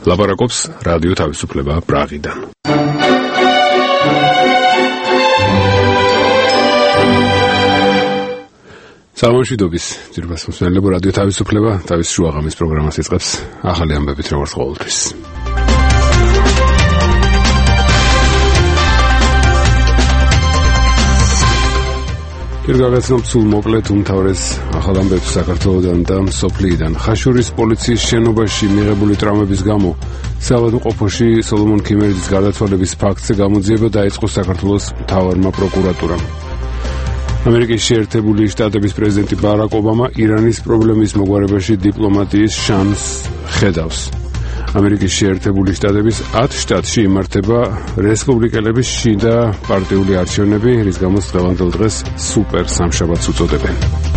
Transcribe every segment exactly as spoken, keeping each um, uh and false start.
ლაპარაკობს რადიო თავისუფლება პრაღიდან. სამშვიდობის ძირფას მოსმენელებო, რადიო თავისუფლება თავის შუაღამის პროგრამას იწყებს ახალი ამბებით როგორც ყოველთვის. Კირგაგაცნობ სულ მოკლედ უმთავრეს ახალ ამბებს საქართველოდან და სოფლიიდან. ხაშურის პოლიციის შენობაში მიღებული ტრამვების გამო საავადმყოფოში სოლომონ ქიმერიძის გარდაცვალების ფაქტზე გამოძიება დაიწყო საქართველოს მთავარმა პროკურატურამ. ამერიკის შეერთებული შტატების პრეზიდენტი ბარაკ ობამა ირანის პრობლემის მოგვარებაში დიპლომატიის შანსს ხედავს. ამერიკის შეერთებული შტატების ათ შტატში იმართება რესპუბლიკელების შიდა პარტიული არჩევნები, რის გამოც დღევანდელ დღეს სუპერ სამშაბათს უწოდებენ.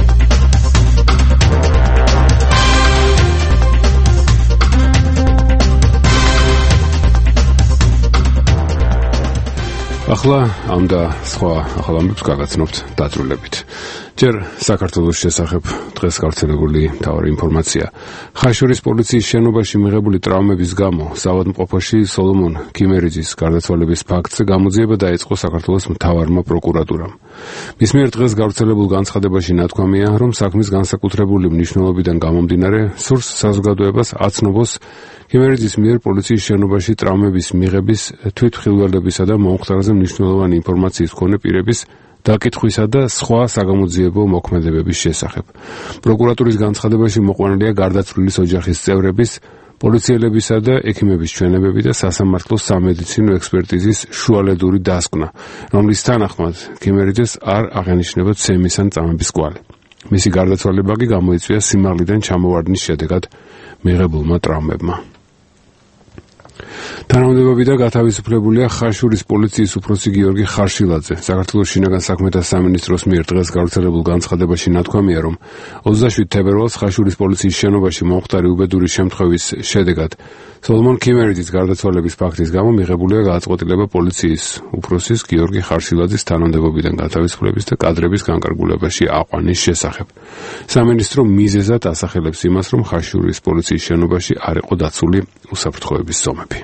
ახლა ამ და სხვა ახალ ამბებს გაგაცნობთ დაწვრილებით. ჯერ საქართველოს შესახებ დღეს გავრცელებული მთავარი ინფორმაცია. ხაშურის პოლიციის შენობაში მიღებული ტრამვების გამო საავადმყოფოში სოლომონ ქიმერიძის გარდაცვალების ფაქტზე გამოძიება დაიწყო საქართველოს მთავარმა პროკურატურამ. მის მიერ დღეს გავრცელებულ განცხადებაში ნათქვამია, რომ საქმის განსაკუთრებული მნიშვნელობიდან გამომდინარე სურს საზოგადოებას აცნობს ქიმერიძის მიერ პოლიციის შენობაში ტრამვების მიღების, თვითმხილველებისა და მომხდარზე მნიშვნელოვანი ინფორმაციის მქონე პირების დაკითხვისა და სხვა საგამოძიებო მოქმედებების შესახებ. პროკურატურის განცხადებაში მოყვანილია გარდაცვლილის ოჯახის წევრების, პოლიციელებისა და ექიმების ჩვენებები და სასამართლოს სამედიცინო ექსპერტიზის შუალედური დასკვნა, რომლის თანახმად ქიმერიძეს არ აღენიშნება ცემის ან წამების კვალი. მისი გარდაცვალება კი გამოიწვია სიმაღლიდან ჩამოვარდნის შედეგად მიღებულმა ტრამვებმა. თანამდებობიდან გათავისუფლებულია ხაშურის პოლიციის უფროსი გიორგი ხარშილაძე. საქართველოს შინაგან საქმეთა სამინისტროს მიერ დღეს გავრცელებულ განცხადებაში ნათქვამია, რომ ოცდაშვიდ თებერვალს ხაშურის პოლიციის შენობაში მომხდარი უბედური შემთხვევის შედეგად სოლომონ ქიმერიძის გარდაცვალების ფაქტის გამო მიღებულია გადაწყვეტილება პოლიციის უფროსის გიორგი ხარშილაძის თანამდებობიდან გათავისუფლების და კადრების განკარგულებაში აყვანის შესახებ. სამინისტრო მიზეზად ასახელებს იმას, რომ ხაშურის პოლიციის შენობაში არ იყო დაცული უსაფრთხოების ზომები.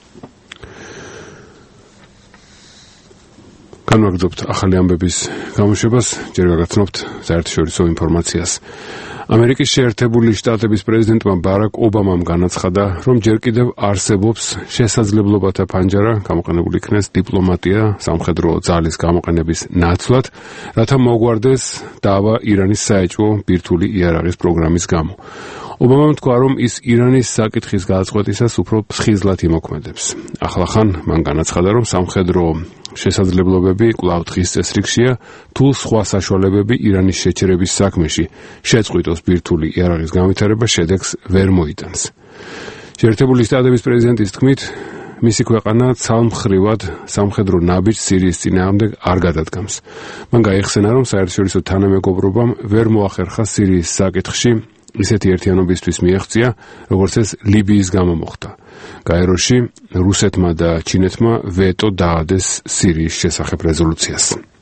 განვაგრძობთ ახალი ამბების გამოშვებას, ჯერ გაგაცნობთ საერთაშორისო ინფორმაციას. ამერიკის შეერთებული შტატების პრეზიდენტმა ბარაკ ობამამ განაცხადა, რომ ჯერ კიდევ არსებობს შესაძლებლობათა ფანჯარა გამოყენებული იქნეს დიპლომატია სამხედრო ძალის გამოყენების ნაცვლად, რათა მოგვარდეს დავა ირანის საეჭვო ბირთვული იარაღის პროგრამის გამო. ობამამ თქვა, რომ ის ირანის საკითხის გადაწყვეტისას უფრო ფხიზლად იმოქმედებს. ახლახან მან განაცხადა, რომ სამხედრო შესაძლებლობები კვლავ დღის წესრიგშია, თუ სხვა საშუალებები ირანის შეჩერების საქმეში შეწყვიტოს ბირთვული იარაღის განვითარება შედეგს ვერ მოიტანს. შეერთებული შტატების პრეზიდენტის თქმით, მისი ქვეყანა ცალმხრივად სამხედრო ნაბიჯს სირიის წინააღმდეგ არ გადადგამს. მან გაიხსენა, რომ საერთაშორისო თანამეგობრობამ ვერ მოახერხა სირიის საკითხში ისეთი ერთიანობისთვის მიაღწია, როგორც ეს ლიბიის გამო მოხდა. გაეროში რუსეთმა და ჩინეთმა ვეტო დაადეს სირიის შესახებ რეზოლუციას.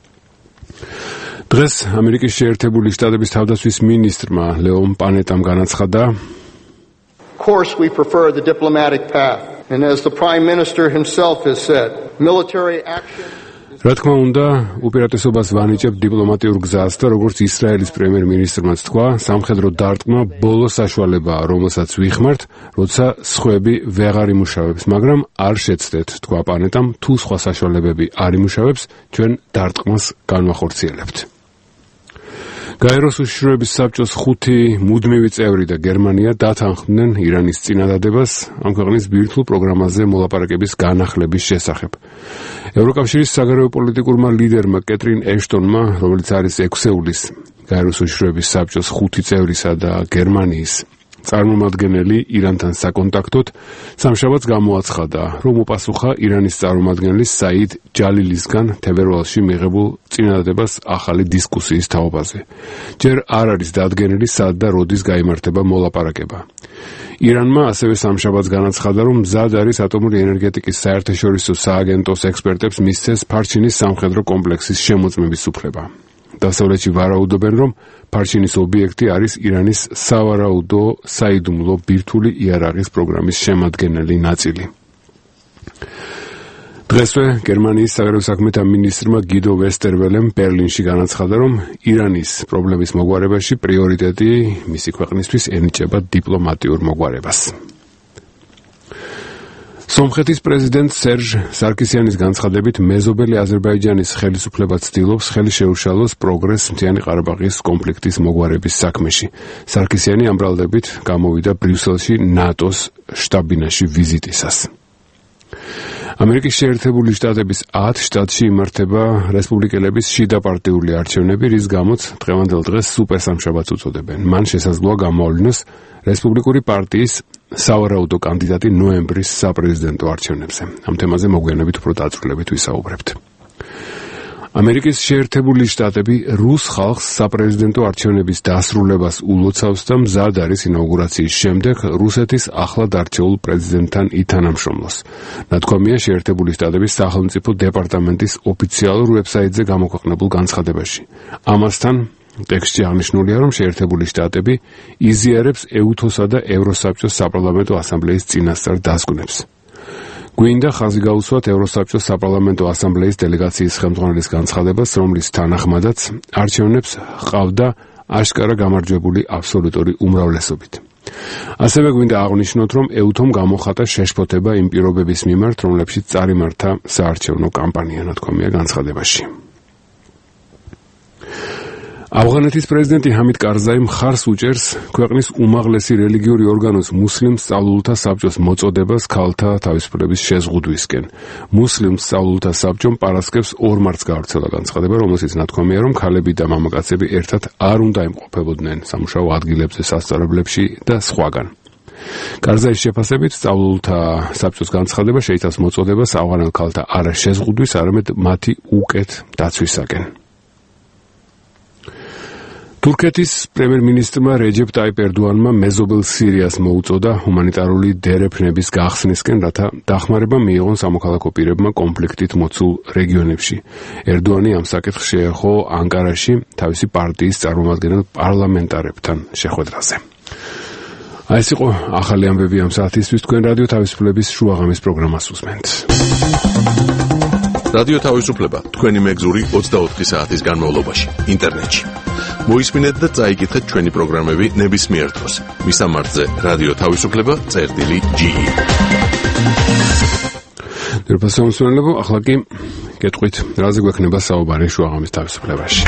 დღეს ამერიკის შეერთებული შტატების თავდაცვის მინისტრმა ლეონ პანეტამ განაცხადა, Of course we prefer the diplomatic path, and as the Prime Minister himself has said, military action რა თქმა უნდა, უპირატესობას ვანიჭებ დიპლომატიურ გზას და როგორც ისრაელის პრემიერ-მინისტრმაც თქვა, სამხედრო დარტყმა ბოლო საშუალებაა, რომელსაც ვიხმართ, როცა სხვები ვეღარ იმუშავებს, მაგრამ არ შეცდეთ, თქვა პანეტამ, თუ სხვა საშუალებები არ იმუშავებს, ჩვენ დარტყმას განვახორციელებთ. გაეროს უშიშროების საბჭოს ხუთი მუდმივი წევრი და გერმანია დათანხმდნენ ირანის წინადადებას ამ ქვეყნის ბირთვულ პროგრამაზე მოლაპარაკების განახლების შესახებ. ევროკავშირის საგარეო პოლიტიკურმა ლიდერმა კეტრინ ეშტონმა, რომელიც არის ექვსეულის გაეროს უშიშროების საბჭოს ხუთი წევრისა და გერმანიის წარმომადგენელი ირანთან საკონტაქტოდ სამშაბათს გამოაცხადა, რომ უპასუხა ირანის წარმომადგენლის საიდ ჯალილისგან თებერვალში მიღებულ წინადადებას ახალი დისკუსიის თაობაზე. ჯერ არ არის დადგენილი, სად და როდის გაიმართება მოლაპარაკება. ირანმა ასევე სამშაბათს განაცხადა, რომ მზად არის ატომური ენერგეტიკის საერთაშორისო სააგენტოს ექსპერტებს მისცეს ფარჩინის სამხედრო კომპლექსის შემოწმების უფლება. დასავლეთში ვარაუდობენ, რომ ფარჩინის ობიექტი არის ირანის სავარაუდო საიდუმლო ბირთვული იარაღის პროგრამის შემადგენელი ნაწილი. დღესვე გერმანიის საგარეო საქმეთა მინისტრმა გიდო ვესტერველემ ბერლინში განაცხადა, რომ ირანის პრობლემის მოგვარებაში პრიორიტეტი მისი ქვეყნისთვის ენიჭება დიპლომატიურ მოგვარებას. სომხეთის პრეზიდენტ სერჟ სარკისიანის განცხადებით, მეზობელი აზერბაიჯანის ხელისუფლება ცდილობს ხელი შეუშალოს პროგრესს მთიანი ყარაბაღის კონფლიქტის მოგვარების საქმეში. სარკისიანი ამ ბრალდებით გამოვიდა ბრიუსელში ნატოს შტაბ-ბინაში ვიზიტისას. ამერიკის შეერთებული შტატების ათ შტატში იმართება რესპუბლიკელების შიდა პარტიული არჩევნები, რის გამოც დღევანდელ დღეს სუპერსამშაბათს უწოდებენ. მან შესაძლოა გამოავლინოს რესპუბლიკური პარტიის სავარაუდო კანდიდატი ნოემბრის საპრეზიდენტო არჩევნებზე. ამ თემაზე მოგვიანებით უფრო დაწვრილებით ვისაუბრებთ. ამერიკის შეერთებული შტატები რუს ხალხს საპრეზიდენტო არჩევნების დასრულებას ულოცავს და მზად არის ინაუგურაციის შემდეგ რუსეთის ახლად არჩეულ პრეზიდენტთან ითანამშრომლოს. ნათქვამია შეერთებული შტატების სახელმწიფო დეპარტამენტის ოფიციალურ ვებსაიტზე გამოქვეყნებულ განცხადებაში. ამასთან ტექსტში აღნიშნულია, რომ შეერთებული შტატები იზიარებს ეუთოსა და ევროსაბჭოს საპარლამენტო ასამბლეის წინასწარ დასკვნებს. გვინდა ხაზი გაუსვათ ევროსაბჭოს საპარლამენტო ასამბლეის დელეგაციის ხელმძღვანელის განცხადებას, რომლის თანახმადაც არჩევნებს ჰყავდა აშკარა გამარჯვებული აბსოლუტური უმრავლესობით. ასევე გვინდა აღნიშნოთ, რომ ეუთომ გამოხატა შეშფოთება იმ პირობების მიმართ, რომლებშიც წარიმართა საარჩევნო კამპანია, ნათქვამია განცხადებაში. ავღანეთის პრეზიდენტი ჰამიდ კარზაი მხარს უჭერს ქვეყნის უმაღლესი რელიგიური ორგანოს მუსლიმ სწავლულთა საბჭოს მოწოდებას ქალთა თავისუფლების შეზღუდვისკენ. მუსლიმ სწავლულთა საბჭომ პარასკევს ორ მარტს გავრცელა განცხადება, რომელშიც ნათქვამია, რომ ქალები და მამაკაცები ერთად არ უნდა იმყოფებოდნენ სამუშაო ადგილებზე, სასწავლებლებში და სხვაგან. კარზაის შეფასებით სწავლულთა საბჭოს განცხადება შეიცავს მოწოდებას ავღანელ ქალთა არა შეზღუდვის, არამედ მათი უკეთ დაცვისაკენ. თურქეთის პრემიერ-მინისტრმა რეჯეპ ტაიპ ერდოანმა მეზობელ სირიას მოუწოდა ჰუმანიტარული დერეფნების გახსნისკენ, რათა დახმარება მიიღონ სამოქალაქო პირებმა კონფლიქტით მოცულ რეგიონებში. ერდოანი ამ საკითხს შეეხო ანკარაში თავისი პარტიის წარმომადგენელ პარლამენტარებთან შეხვედრაზე. აი ეს იყო ახალი ამბები ამ საათისთვის. თქვენ რადიო თავისუფლების შუაღამის პროგრამას უსმენთ. რადიო თავისუფლება თქვენი მეგზური ოცდაოთხი საათის განმავლობაში ინტერნეტში. მოისმინეთ და წაიკითხეთ ჩვენი პროგრამები ნებისმიერ დროს. მისამართზე რადიო თავისუფლება წერტილი ჯი. დერბასამსვენლებო, ახლა კი გეტყვით, რაზე გვექნება საუბარი შუაღამის თავისუფლებაში.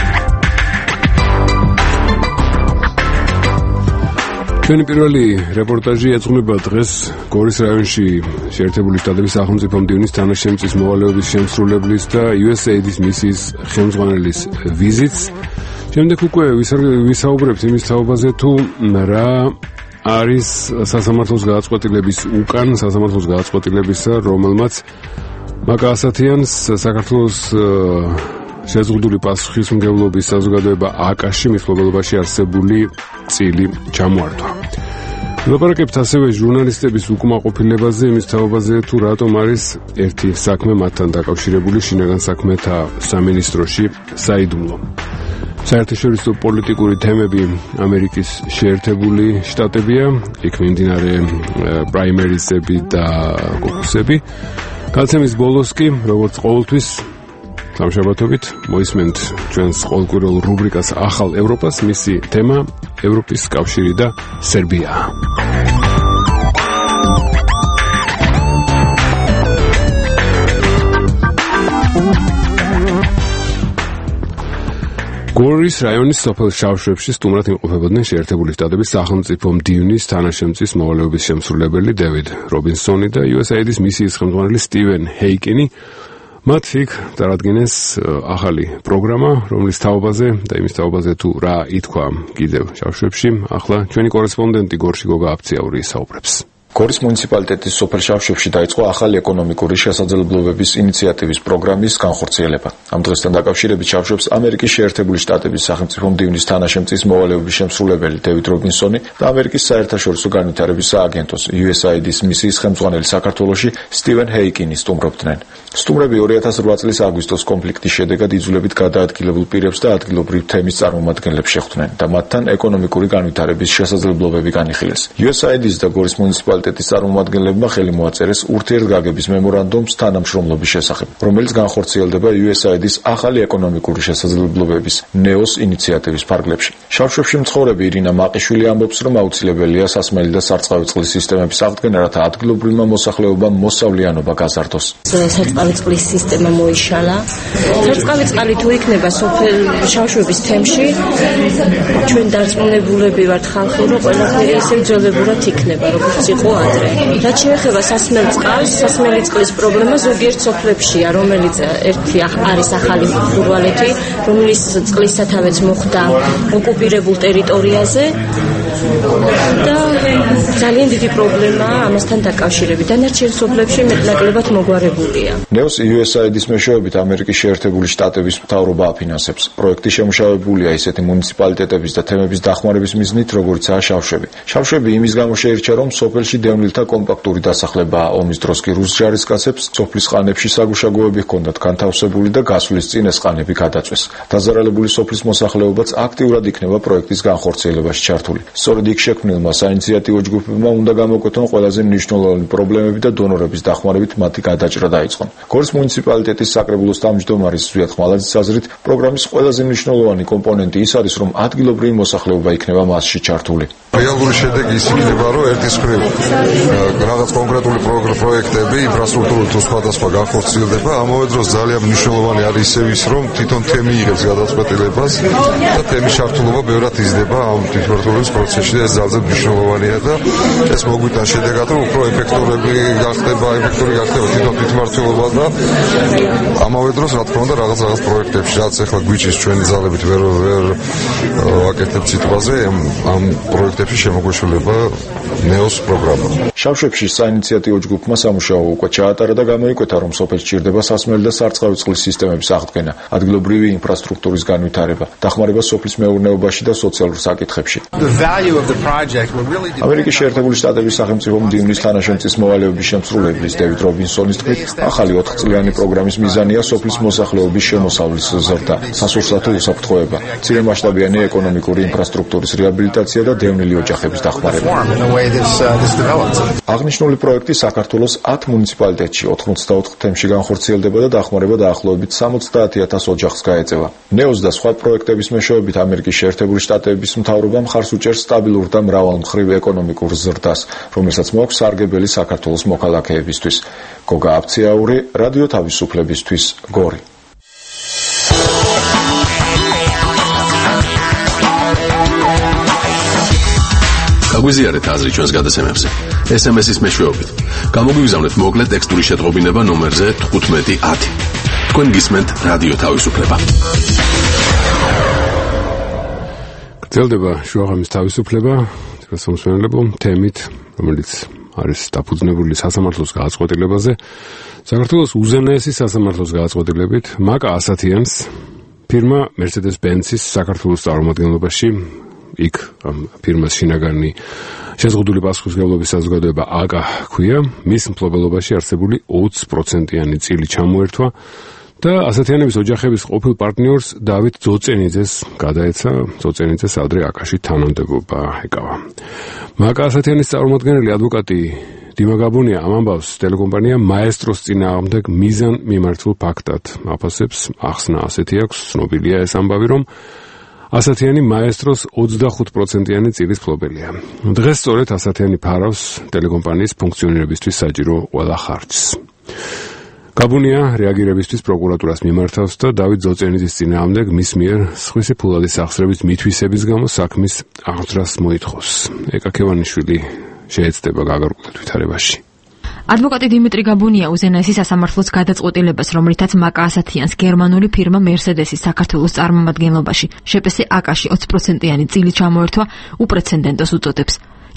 ჩვენი პირველი რეპორტაჟი ეძღვნება დღეს გორის რაიონში შეერთებული შტატების სახელმწიფო მდივნის თანაშემწის მოვალეობის შემსრულებლის და იუ ეს ეი დის მისიის ხელმძღვანელის ვიზიტს. შემდეგ უკვე ვისაუბრებთ იმის თაობაზე, თუ რა არის სასამართლოს გადაწყვეტილების უკან, სასამართლოს გადაწყვეტილებისა, რომელმაც მაკაასათიანს საქართველოს შეზღუდული პასუხისმგებლობის საზოგადოება აკაში მის მფლობელობაში არსებული წილი ჩამოართვა. ვილაპარაკებთ ასევე ჟურნალისტების უკმაყოფილებაზე, იმის თაობაზე, თუ რატომ არის ერთი საქმე მათთან დაკავშირებული შინაგან საქმეთა სამინისტროში საიდუმლო. საერთაშორისო პოლიტიკური თემები ამერიკის შეერთებული შტატებია, იქ მიმდინარე პრაიმერიზები და კოკუსები. გადაცემის ბოლოს კი, როგორც ყოველთვის, სამშაბათობით მოისმენთ ჩვენს ყოველკვირეულ რუბრიკას ახალ ევროპას, მისი თემა ევროპის კავშირი და სერბია. გორის რაიონის სოფელ შავშვებში სტუმრად იმყოფებოდნენ შეერთებული შტატების სახელმწიფო მდივნის თანაშემწის მოვალეობის შემსრულებელი დევიდ რობინსონი და იუ ეს ეი დის მისიის ხელმძღვანელი სტივენ ჰეიკენი. მათ იქ წარადგინეს ახალი პროგრამა, რომლის თაობაზე და იმის თაობაზე თუ რა ითქვა კიდევ შავშვებში, ახლა ჩვენი კორესპონდენტი გორში გოგა აფციაური ისაუბრებს. გორის მუნიციპალიტეტის სოფელ შავშევში დაიწყო ახალი ეკონომიკური შესაძლებლობების ინიციატივის პროგრამის განხორციელება. Ამ დღესთან დაკავშირებით შავშევს ამერიკის შეერთებული შტატების სახელმწიფო მდივნის თანაშემწის მოვალეობის შემსრულებელი დევიდ რობინსონი და ამერიკის საერთაშორისო განვითარების სააგენტოს U S A I D-ის მისიის ხელმძღვანელი საქართველოში სტივენ ჰეიკინი სტუმრობდნენ. სტუმრები ორი ათას რვა წლის აგვისტოს კონფლიქტის შედეგად იძულებით გადაადგილებულ პირებს და ადგილობრივ თემის წარმომადგენლებს შეხვდნენ და მათთან ეკონომიკური განვითარების შესაძლებლობები განიხილეს. U S A I D-ის და გორის მუნიციპალიტეტის წარმომადგენლებმა ხელი მოაწერეს ურთიერთგაგების მემორანდუმს თანამშრომლობის შესახებ, რომელიც განხორციელდება U S A I D-ის ახალი ეკონომიკური შესაძლებლობების ნეოს ინიციატივის ფარგლებში. შავშევში მცხოვრები ირინა მაყიშვილი ამბობს, რომ აუცილებელია სასმელი და სარწყავი წყლის სისტემების აღდგენა, რათა ადგილობრივმა მოსახლეობამ მოსავლიანობა გაზარდოს. სარწყავი წყლის სისტემა მოიშალა. სარწყავი წყალი თუ იქნება სოფელ შავშევების თემში, ჩვენ დარწმუნებულები ვართ ხალხი, რომ ყველაფერი ისე ძველებურად იქნება, როგორც იყო ადრე. რაც შეეხება სასმელ წყალს, სასმელი წყლის პრობლემა ზოგიერთ სოფლებშია, რომელიც ერთი არის ახალი ხურვალეთი, რომლის წყლის სათავეც მოხდა ოკუპირებულ ტერიტორიაზე და ძალიან დიდი პრობლემაა ამასთან დაკავშირებით. დანარჩენ სოფლებში მეტნაკლებად მოგვარებულია. ნეოს U S A I D-ის მეშვეობით ამერიკის შეერთებული შტატების მთავრობა აფინანსებს. პროექტი შემუშავებულია ისეთი მუნიციპალიტეტების და თემების დახმარების მიზნით, როგორიცაა შავშევი. შავშევი იმის გამო შეირჩა, რომ სოფელში დევნილთა კომპაქტური დასახლებაა. ომის დროს კი რუს ჯარისკაცებს სოფლის ხანებში საგუშაგოები ჰქონდათ განთავსებული და გასვლის წინ ეს ხანები გადაწვეს. დაზარალებული სოფლის მოსახლეობაც აქტიურად იქნება პროექტის განხორციელებაში ჩართული. სწორედ იქ შექმნილმა საინიციატივო ჯგუფებმა უნდა გამოკვეთონ ყველაზე მნიშვნელოვანი პრობლემები და დონორების დახმარებით მათი გადაჭრა დაიწყონ. გორის მუნიციპალიტეტის საკრებულოს თავმჯდომარის ზვიად ხმალაძის აზრით, პროგრამის ყველაზე მნიშვნელოვანი კომპონენტი ის არის, რომ ადგილობრივი მოსახლეობა იქნება მასში ჩართული. რეალური შედეგი ის იქნება, რომ ერთის მხრივ რაღაც კონკრეტული პროექტები, ინფრასტრუქტურული თუ სხვადასხვა განხორციელდება, ამავე დროს ძალიან მნიშვნელოვანი არის ისევ ის, რომ თვითონ თემი იღებს გადაწყვეტილებას და თემის ჩართულობა ბევრად იზრდება ამ თვითმმართველობის პროცესში და ეს ძალიან მნიშვნელოვანია და ეს მოგვიტან შედეგად, რომ უფრო ეფექტურები გახდება, ეფექტური გახდება თვითონ თვითმმართველობა და ამავე დროს რა თქმა უნდა რაღაც რაღაც პროექტებში, რაც ახლა გვიჭის ჩვენი ძალებით ვერ ვერ ვაკეთებ სიტყვაზე, ამ პროექტებში შემოგვეშველება ნეოს პროგრამა. შავშევში საინიციატივო ჯგუფმა სამუშაო უკვე ჩაატარა და გამოიკვეთა, რომ სოფელში ჭირდება სასმელი და სარწყავი წყლის სისტემების აღდგენა, ადგილობრივი ინფრასტრუქტურის განვითარება, დახმარება სოფლის მეურნეობაში და სოციალურ საკითხებში. ამერიკის შეერთებული შტატების სახელმწიფო მდივნის თანაშემწის მოვალეობის შემსრულებლის დევიდ რობინსონის თქმით, ახალი ოთხწლიანი პროგრამის მიზანია სოფლის მოსახლეობის შემოსავლის ზრდა, სასურსათო უსაფრთხოება, მცირემასშტაბიანი ეკონომიკური ინფრასტრუქტურის რეაბილიტაცია და დევნილი ოჯახების დახმარება. აღნიშნული პროექტი საქართველოს ათ მუნიციპალიტეტში ოთხმოცდაოთხ თემში განხორციელდება და დახმარება დაახლოებით სამოცდაათი ათას ოჯახს გაეწევა. ნეოს და სხვა პროექტების მეშვეობით ამერიკის შეერთებული შტატების მთავრობა მხარს უჭერს სტაბილურ და მრავალმხრივ ეკონომიკურ ზრდას, რომელსაც მოაქვს სარგებელი საქართველოს მოქალაქეებისთვის. გოგა აფციაური, რადიო თავისუფლებისთვის, გორი. გაგვიზიარეთ აზრი ჩვენს გადაცემებზე. S M S-ის მეშვეობით. გამოგვიგზავნეთ მოკლე ტექსტური შეტყობინება ნომერზე თხუთმეტი ათი. თქვენ გისმენთ რადიო თავისუფლება. გრძელდება შუაღამის თავისუფლება, მოსმენელებო თემით, რომელიც არის დაფუძნებული სასამართლოს გააწყვეტილებაზე. საქართველოს უზენაესი სასამართლოს გააწყვეტილებით მაკა ასათიანს ფირმა Mercedes-Benz-ის საქართველოს წარმომადგენლობაში იქ ფირმას შინაგანი შეზღუდული პასუხისმგებლობის საზოგადოება აკა ქვია, მის მფლობელობაში არსებული ოცი პროცენტიანი წილი ჩამოერთვა და ასათიანების ოჯახების ყოფილ პარტნიორს დავით ძოწენიძეს გადაეცა, ძოწენიძეს ადრე აკაში თანამდებობა ეკავა. მაკა ასათიანის წარმომადგენელი ადვოკატი დიმა გაბუნია ამ ამბავს ტელეკომპანია მაესტროს წინააღმდეგ მიზან მიმართულ ფაქტად აფასებს. ახსნა ასეთი აქვს, ცნობილია ეს ამბავი, რომ ასათიანი მაესტროს ოცდახუთ პროცენტიანი წილის მფლობელია. დღეს სწორედ ასათიანი ფარავს ტელეკომპანიის ფუნქციონირებისთვის საჭირო ყველა ხარჯს. გაბუნია რეაგირებისთვის პროკურატურას მიმართავს და დავით ძოწენიძის წინააღმდეგ მის მიერ სხვისი ფულადის აღსრების მითვისების გამო საქმის აღძრას მოითხოვს. ეკა ქევანიშვილი შეეცდება გაგარკვევად ვითარებაში. ადვოკატი დიმიტრი გაბუნია უზენაესი სასამართლოს გადაწყვეტილებას, რომლითაც მაკა ასათიანს გერმანული ფირმა Mercedes-ის საქართველოს წარმომადგენლობაში შეპესე აკაში ოცი პროცენტიანი წილი ჩამოერთვა უპრეცედენტოს უწოდებს.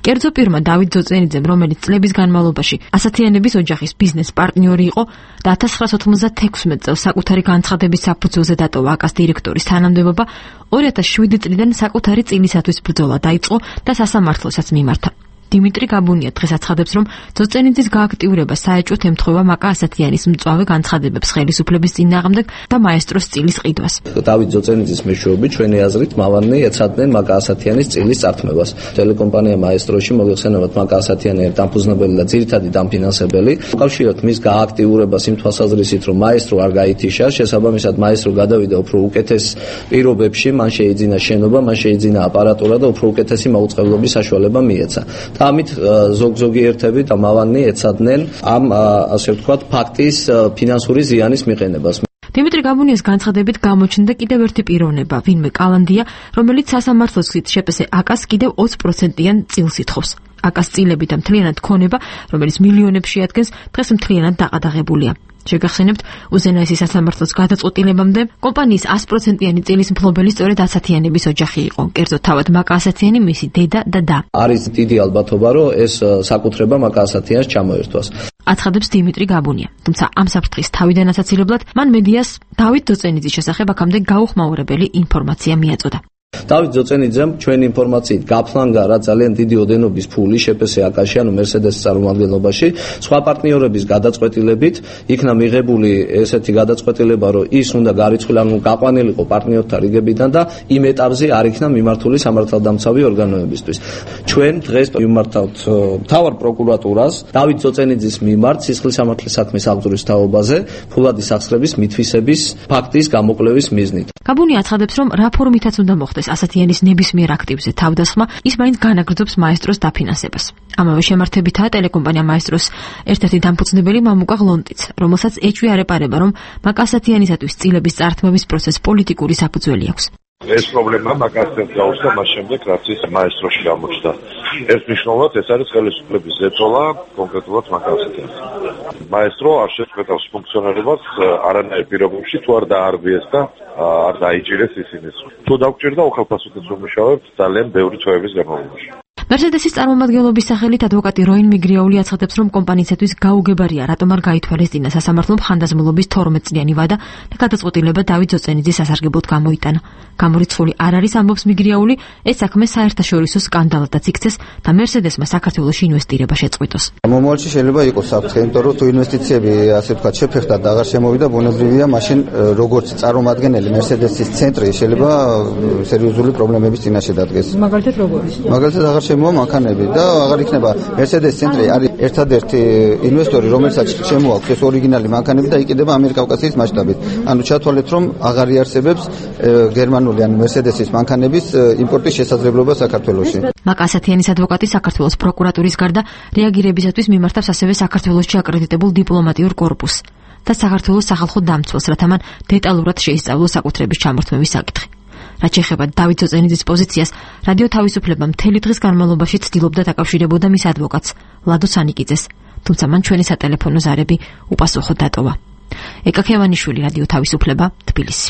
კერძო პირმა დავით ძოწენიძემ, რომელიც წლების განმავლობაში ასათიანების ოჯახის ბიზნეს პარტნიორი იყო და ათას ცხრაას ოთხმოცდათექვსმეტ წელს საკუთარი განცხადების საფუძველზე დატოვა აკას დირექტორის თანამდებობა, ორი ათას შვიდი წლიდან საკუთარი წილისათვის ბრძოლა დაიწყო და სასამართლოსაც მიმართა. დიმიტრი გაბუნია დღეს აცხადებს, რომ ძოწენიძის გააქტიურება საეჭვოდ ემთხვევა მაკა ასათიანის მწვავე განცხადებებს ხელისუფლების წინააღმდეგ და მაესტროს წილის ყიდვას. დავით ძოწენიძის მეშვეობით ჩვენი აზრით მავანნი ეცადნენ მაკა ასათიანის წილის წართმევას. ტელეკომპანია მაესტროში მოგეხსენებათ მაკა ასათიანი დამფუძნებელი და ძირითადი დამფინანსებელი. უკავშიროთ მის გააქტიურებას იმ თვალსაზრისით, რომ მაესტრო არ გაითიშა, შესაბამისად მაესტრო გადავიდა უფრო უკეთეს პირობებში, მან შეიძინა შენობა, მან შეიძინა აპარატურა და უფრო უკეთესი მაუწყებლობის საშუალება მიეცა. ამით ზოგ-ზოგიერთები და მავანნი ეცადნენ ამ ასე ვთქვათ ფაქტის ფინანსური ზიანის მიყენებას. დიმიტრი გაბუნიას განცხადებით გამოჩნდა კიდევ ერთი პიროვნება, ვინმე კალანდია, რომელიც სასამართლოს გზით შეპესე აკას კიდევ ოცი პროცენტიან წილს ითხოვს. აკას წილები და მთლიანად ქონება, რომელიც მილიონებში ადგენს, დღეს მთლიანად დაყადაღებულია. შეგახსენებთ, უზენაესი სასამართლოს გადაწყვეტილებამდე კომპანიის ას პროცენტიანი წილის მფლობელი სწორედ ასათიანების ოჯახი იყო. კერძოდ თავად მაკა ასათიანი, მისი დედა და და. არის დიდი ალბათობა, რომ ეს საკუთრება მაკა ასათიანს ჩამოერთვას. აცხადებს დიმიტრი გაბუნია. თუმცა ამ საფრთხის თავიდან ასაცილებლად მან მედიას დავით ძოწენიძის შესახებ აქამდე გაუხმაურებელი ინფორმაცია მიაწოდა. დავით ძოწენიძემ ჩვენი ინფორმაციით გაფლანგა რა ძალიან დიდი ოდენობის ფული შეპესე აკაში, ანუ მერსედესის წარმომადგენლობაში, სხვა პარტნიორების გადაწყვეტილებით იქნა მიღებული ესეთი გადაწყვეტილება, რომ ის უნდა გარიცხვილ, ანუ გაყვანილიყო პარტნიორთა რიგებიდან და იმ ეტაპზე არ იქნა მიმართული სამართალდამცავი ორგანოებისთვის. ჩვენ დღეს მიმართავთ მთავარ პროკურატურას დავით ძოწენიძის მიმართ სისხლის სამართლის საქმის აღძვრის თაობაზე ფულადი სახსრების მითვისების ფაქტის გამოკვლევის მიზნით. გაბუნია აცხადებს, რომ რა ფორმითაც უნდა მოხდეს ასათიანის ნებისმიერ აქტივზე თავდასხმა, ის მაინც განაგრძობს მაესტროს დაფინანსებას. ამავე შემართებითაა ტელეკომპანია მაესტროს ერთ-ერთი დამფუძნებელი მამუკა ღლონტიც, რომელსაც ეჭვი არ ეპარება, რომ მაკა ასათიანისათვის წილების წართმევის პროცესს პოლიტიკური საფუძველი აქვს. ეს პრობლემა მაკასთან გაუჩნდა მას შემდეგ, რაც ის მაესტროში გამოჩნდა. ეს მნიშვნელოვნად ეს არის ხელისუფლების ზეწოლა კონკრეტულად მაკა ასათიანს. მაესტრო არ შეწყვეტავს ფუნქციონირებას არანაირ პირობებში, თუ არ დაარბიეს და არ დაიჭირეს ისინიც. თუ დაგვჭირდა უხალხმასულის უმუშავებთ ძალიან ბევრი თვეების განმავლობაში. მერსედესის წარმომადგენლობის სახელით ადვოკატი როინ მიგრიაული აცხადებს, რომ კომპანიისათვის გაუგებარია, რატომ არ გაითვალისწინა სასამართლომ ხანდაზმულობის თორმეტწლიანი ვადა და გადაწყვეტილება დავით ძოწენიძის სასარგებლოდ გამოიტანა. გამორიცხული არ არის, ამბობს მიგრიაული, ეს საქმე საერთაშორისო სკანდალადაც იქცეს და მერსედესმა საქართველოში ინვესტირება შეწყვიტოს. მომავალში შეიძლება იყოს საფრთხე, იმიტომ რომ თუ ინვესტიციები ასე ვთქვათ შეფეხდა და აღარ შემოვიდა, ბუნებრივია, მაშინ როგორც წარმომადგენელი მერსედესის ცენტრი შეიძლება სერიოზული პრობლემების წინაშე დადგეს. მაგალითად როგორ? მაგალითად აღარ შემოვა მანქანები და აღარ იქნება მერსედეს ცენტრი არის ერთადერთი ინვესტორი, რომელსაც შემოაქვს ეს ორიგინალი მანქანები და იყიდება ამიერკავკასიის მასშტაბით. ანუ ჩათვალეთ, რომ აღარ იარსებებს გერმანული ან მერსედესის მანქანების იმპორტის შესაძლებლობა საქართველოში. მაკა ასათიანის ადვოკატი საქართველოს პროკურატურის გარდა რეაგირებისათვის მიმართავს ასევე საქართველოში აკრედიტებულ დიპლომატიურ კორპუსს და საქართველოს სახალხო დამცველს, რათა მან დეტალურად შეისწავლოს საკუთრების ჩამორთმევის საკითხი. რაც შეეხება დავით ძოწენიძის პოზიციას, რადიო თავისუფლება მთელი დღის განმავლობაში ცდილობდა დაკავშირებოდა მის ადვოკატს, ლადო სანიკიძეს, თუმცა მან ჩვენი სატელეფონო ზარები უპასუხოდ დატოვა. ეკა ქევანიშვილი, რადიო თავისუფლება, თბილისი.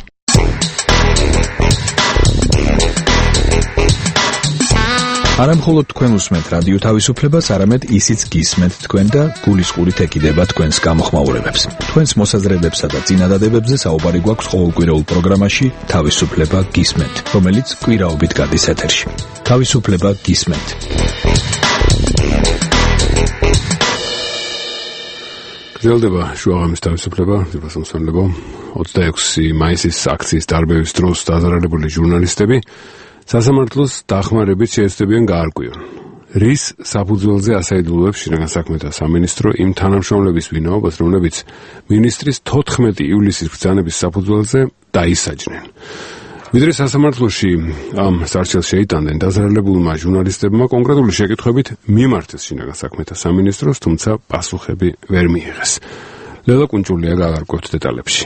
არა მხოლოდ თქვენ უსმენთ რადიო თავისუფლებას, არამედ ისიც გისმენთ თქვენ და გულისყურით ეკიდება თქვენს გამოხმაურებებს. თქვენს მოსაზრებებსა და წინადადებებზე საუბარი გვაქვს ყოველკვირეულ პროგრამაში თავისუფლება გისმენთ, რომელიც კვირაობით გადის ეთერში. თავისუფლება გისმენთ. გრძელდება შუაღამის თავისუფლება, ძებასამსვენლებო. ოცდაექვსი მაისის აქციის დარბევის დროს დაზარალებული ჟურნალისტები სასამართლოს დახმარებით შეეცდებიან გაარკვიონ. რის საფუძველზე ასაიდულებს შინაგან საქმეთა სამინისტრო იმ თანამშრომლების ვინაობას, რომლებიც მინისტრის თოთხმეტი ივლისის ბრძანების საფუძველზე დაისაჯნენ. ვიდრე სასამართლოში ამ სარჩელს შეიტანდნენ, დაზარალებულმა ჟურნალისტებმა კონკრეტული შეკითხვებით მიმართეს შინაგან საქმეთა სამინისტროს, თუმცა პასუხები ვერ მიიღეს. ლელა კუნჭულია, გავარკვევთ დეტალებში.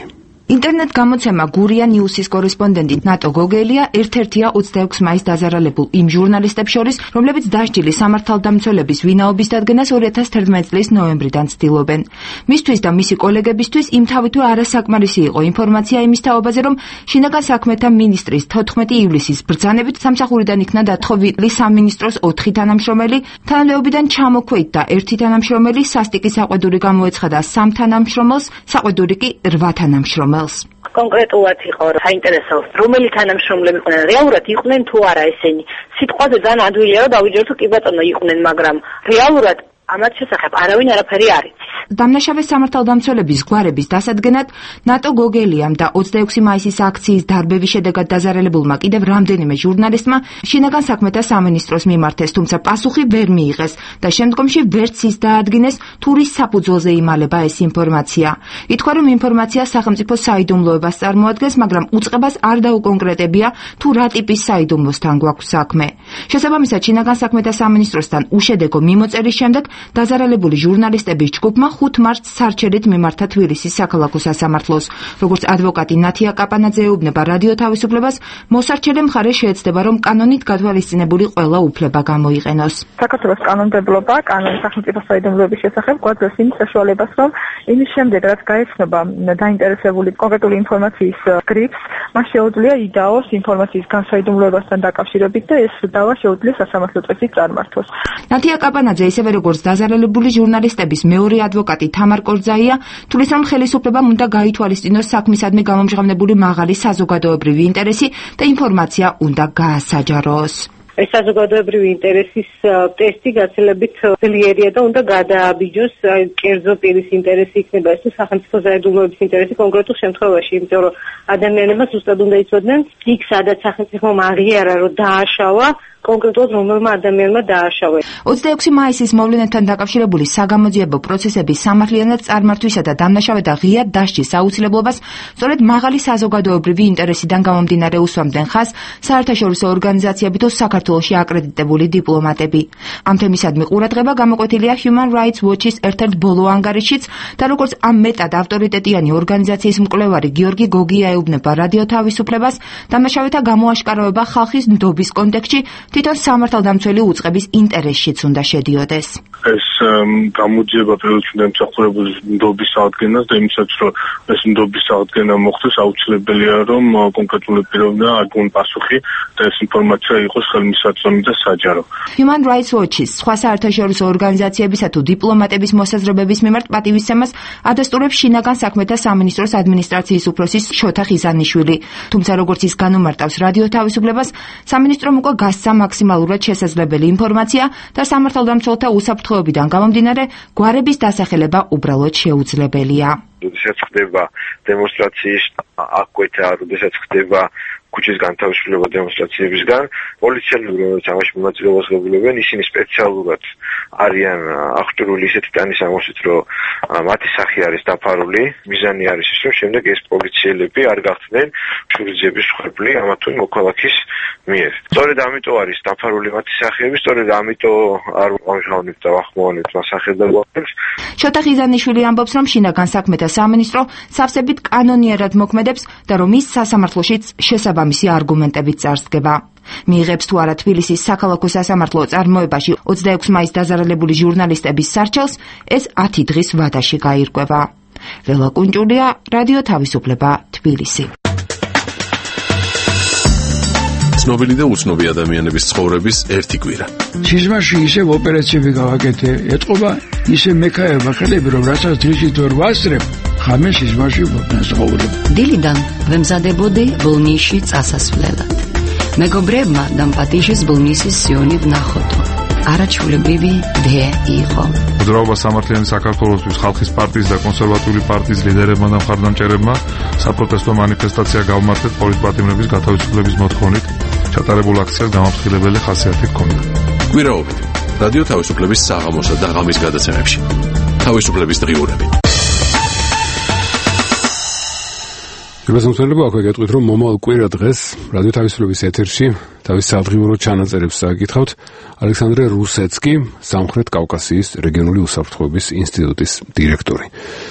ინტერნეტ გამოცემა გურია ნიუსის კორესპონდენტი ნატო გოგელია ერთ-ერთია ოცდაექვსი მაისს დაზარალებულ იმ ჟურნალისტებს შორის, რომლებიც დასჯილი სამართალდამცველების ვინაობის დადგენას ორი ათას თერთმეტი წლის ნოემბრიდან ცდილობენ. მისთვის და მისი კოლეგებისთვის იმ თავითვე არასაკმარისი იყო ინფორმაცია იმის თაობაზე, რომ შინაგან საქმეთა მინისტრის თოთხმეტი ივლისის ბრძანებით სამსახურიდან იქნა დათხოვილი სამინისტროს ოთხი თანამშრომელი, თანამდებობიდან ჩამოქვეით და ერთი თანამშრომელი სასტიკი საყვედური გამოეცხადა სამ თანამშრომელს, საყვედური კი რვა თანამშრომელს. კონკრეტულად იყო საინტერესოს რომელი თანამშრომლები იყვნენ, რეალურად იყვნენ თუ არა ესენი. სიტყვაზე ძალიან ადვილია რომ დავიჯეროთ, კი ბატონო იყვნენ, მაგრამ რეალურად ამათ შესახებ არავინ არაფერი არ იცის. დამნაშავე სამართალდამცველების გვარების დასადგენად ნატო გოგელიამ და ოცდაექვსი მაისის აქციის დარბევის შედეგად დაზარალებულმა კიდევ რამდენიმე ჟურნალისტმა შინაგან საქმეთა სამინისტროს მიმართეს, თუმცა პასუხი ვერ მიიღეს და შემდგომში ვერც ის დაადგინეს თუ რის საფუძველზე იმალება ეს ინფორმაცია. ითქვა, რომ ინფორმაცია სახელმწიფო საიდუმლოებას წარმოადგენს, მაგრამ უწყებას არ დაუკონკრეტებია თუ რა ტიპის საიდუმლოსთან გვაქვს საქმე. შესაბამისად, შინაგან საქმეთა სამინისტროსთან უშედეგო მიმოწერის შემდეგ დაზარალებული ჟურნალისტების ჯგუფმა ხუთ მარტს სარჩელით მიმართა თბილისის საქალაქო სასამართლოს. როგორც ადვოკატი ნათია კაპანაძე ეუბნება რადიო თავისუფლებას, მოსარჩელე მხარე შეეცდება, რომ კანონით გათვალისწინებული ყველა უფლება გამოიყენოს. საქართველოს კანონმდებლობა, კანონის სახელმწიფო საიდუმლოების შესახებ გვაძლევს იმის საშუალებას, რომ იმის შემდეგ, რაც გაეცნობა დაინტერესებული კონკრეტული ინფორმაციის გრიფს, მას შეუძლია იდაოს ინფორმაციის განსაიდუმლოებასთან დაკავშირებით და ეს დავა შეუძლია სასამართლო წესით წარმართოს. ნათია კაპანაძე ისევე როგორც დაზარალებული ჟურნალისტების მეორე ადვოკატი თამარ კორძაია თulis რომ ხელისუფლებამ უნდა გაითვალისწინოს საქმისადმი გამომჟღავნებული მაღალი საზოგადოებრივი ინტერესი და ინფორმაცია უნდა გაასაჯაროს. ეს საზოგადოებრივი ინტერესის ტესტი გაცილებით ძლიერია და უნდა გადააბიჯოს კერძო პირის ინტერესი იქნება ეს თუ სახელმწიფო საიდუმლოების ინტერესი კონკრეტულ შემთხვევაში, იმიტომ რომ ადამიანებმა ზუსტად უნდა იცოდნენ იქ სადაც სახელმწიფომ აღიარა რომ დააშავა კონკრეტულად რომელმა ადამიანმა დააშავა. ოცდაექვსი მაისის მოვლენებთან დაკავშირებული საგამოძიებო პროცესების სამართლიანად წარმართვისა და დამნაშავე და ღიად დასჯის აუცილებლობას სწორედ მაღალი საზოგადოებრივი ინტერესიდან გამომდინარე უსვამდნენ ხაზს საერთაშორისო ორგანიზაციები თუ საქართველოში აკრედიტებული დიპლომატები. ამ თემისადმი ყურადღება გამოკვეთილია Human Rights Watch-ის ერთ-ერთ ბოლო ანგარიშიც და როგორც ამ მეტად ავტორიტეტიანი ორგანიზაციის მკვლევარი გიორგი გოგია ეუბნება რადიო თავისუფლებას, დამნაშავეთა გამოაშკარავება ხალხის ნდობის კონტექსტში თვითონ სამართალდამცველი უწყების ინტერესშიც უნდა შედიოდეს. ეს გამოძიება პირველად უნდა ემსახურებოდეს ნდობის აღდგენას და იმისაც, რომ ეს ნდობის აღდგენა მოხდეს, აუცილებელია, რომ კონკრეტული პიროვნა აგონ პასუხი და ეს ინფორმაცია იყოს ხელმისაწვდომი და საჯარო. Human Rights Watch-ის სხვა საერთაშორისო ორგანიზაციებისა თუ დიპლომატების მოსაზრებების მიმართ პატივისცემას ადასტურებს შინაგან საქმეთა სამინისტროს ადმინისტრაციის უფროსის შოთა ხიზანიშვილი. თუმცა როგორც ის განუმარტავს რადიო თავისუფლებას, სამინისტრომ უკვე გასცა მაქსიმალურად შესაძლებელი ინფორმაცია და სამართალდამცველთა უსაფრთხოებიდან გამომდინარე გვარების დასახელება უბრალოდ შეუძლებელია. როდესაც ხდება დემონსტრაციის აკვეთა, როდესაც ხდება ქუჩის განთავისუფლება დემონსტრაციებისგან, პოლიციელები, რომლებიც ამაში მონაწილეობას ღებულობენ, ისინი სპეციალურად არიან აღჭურვილი ისეთი ტანის ამოსით, რომ მათი სახე არის დაფარული. მიზანი არის ის, რომ შემდეგ ეს პოლიციელები არ გახდნენ შურისძიების მსხვერპლი ამა თუ იმ მოქალაქის მიერ. სწორედ ამიტომ არის დაფარული მათი სახეები, სწორედ ამიტომ არ ვამჟღავნებთ და ვახმოვანებთ მას სახელმწიფოს. შოთა ხიზანიშვილი ამბობს, რომ შინაგან საქმეთა სამინისტრო სავსებით კანონიერად მოქმედებს და რომ ის სასამართლოშიც შესაბამისი არგუმენტებით წარსდგება. მიიღებს თუ არა თბილისის საქალაქო სასამართლო წარმოებაში ოცდაექვსი მაისს დაზარალებული ჟურნალისტების სარჩელს, ეს ათი დღის ვადაში გაირკვევა. ველა კუნჭულია, რადიო თავისუფლება, თბილისი. ცნობილი და უცნობი ადამიანების ცხოვრების ერთი კვირა. სიზმარში ისევ ოპერაციები გავაკეთე, ეთყობა ისე მექაება ხელები, რომ რასაც დღისით ვერ ვასწრებ, ხამე სიზმარში ვცხოვრობ. დილიდან ვემზადებოდი ბოლნისში წასასვლელად. მეგობრებმა დამპატიჟეს ბოლნისის სიონი ვნახოდო. არაჩვეულებრივი დე იყო. მოძრაობა სამართლიანი საქართველოსთვის ხალხის პარტიის და კონსერვატიული პარტიის ლიდერებმა და მხარდამჭერებმა საპროტესტო მანიფესტაცია გავმართეთ პოლიტპატიმრების გათავისუფლების მოთხოვნით. ჩატარებულ აქციას გამაფრთხილებელი ხასიათი ჰქონდა. კვირაობით რადიო თავისუფლების საღამოსა და ღამის გადაცემებში. თავისუფლების დღიურები. იმასამწელება აქვე გეტყვით, რომ მომავალ კვირა დღეს რადიო თავისუფლების ეთერში თავის სადღიურო ჩანაწერებს გითხავთ ალექსანდრე რუსეცკი, სამხრეთ კავკასიის რეგიონული უსაფრთხოების ინსტიტუტის დირექტორი.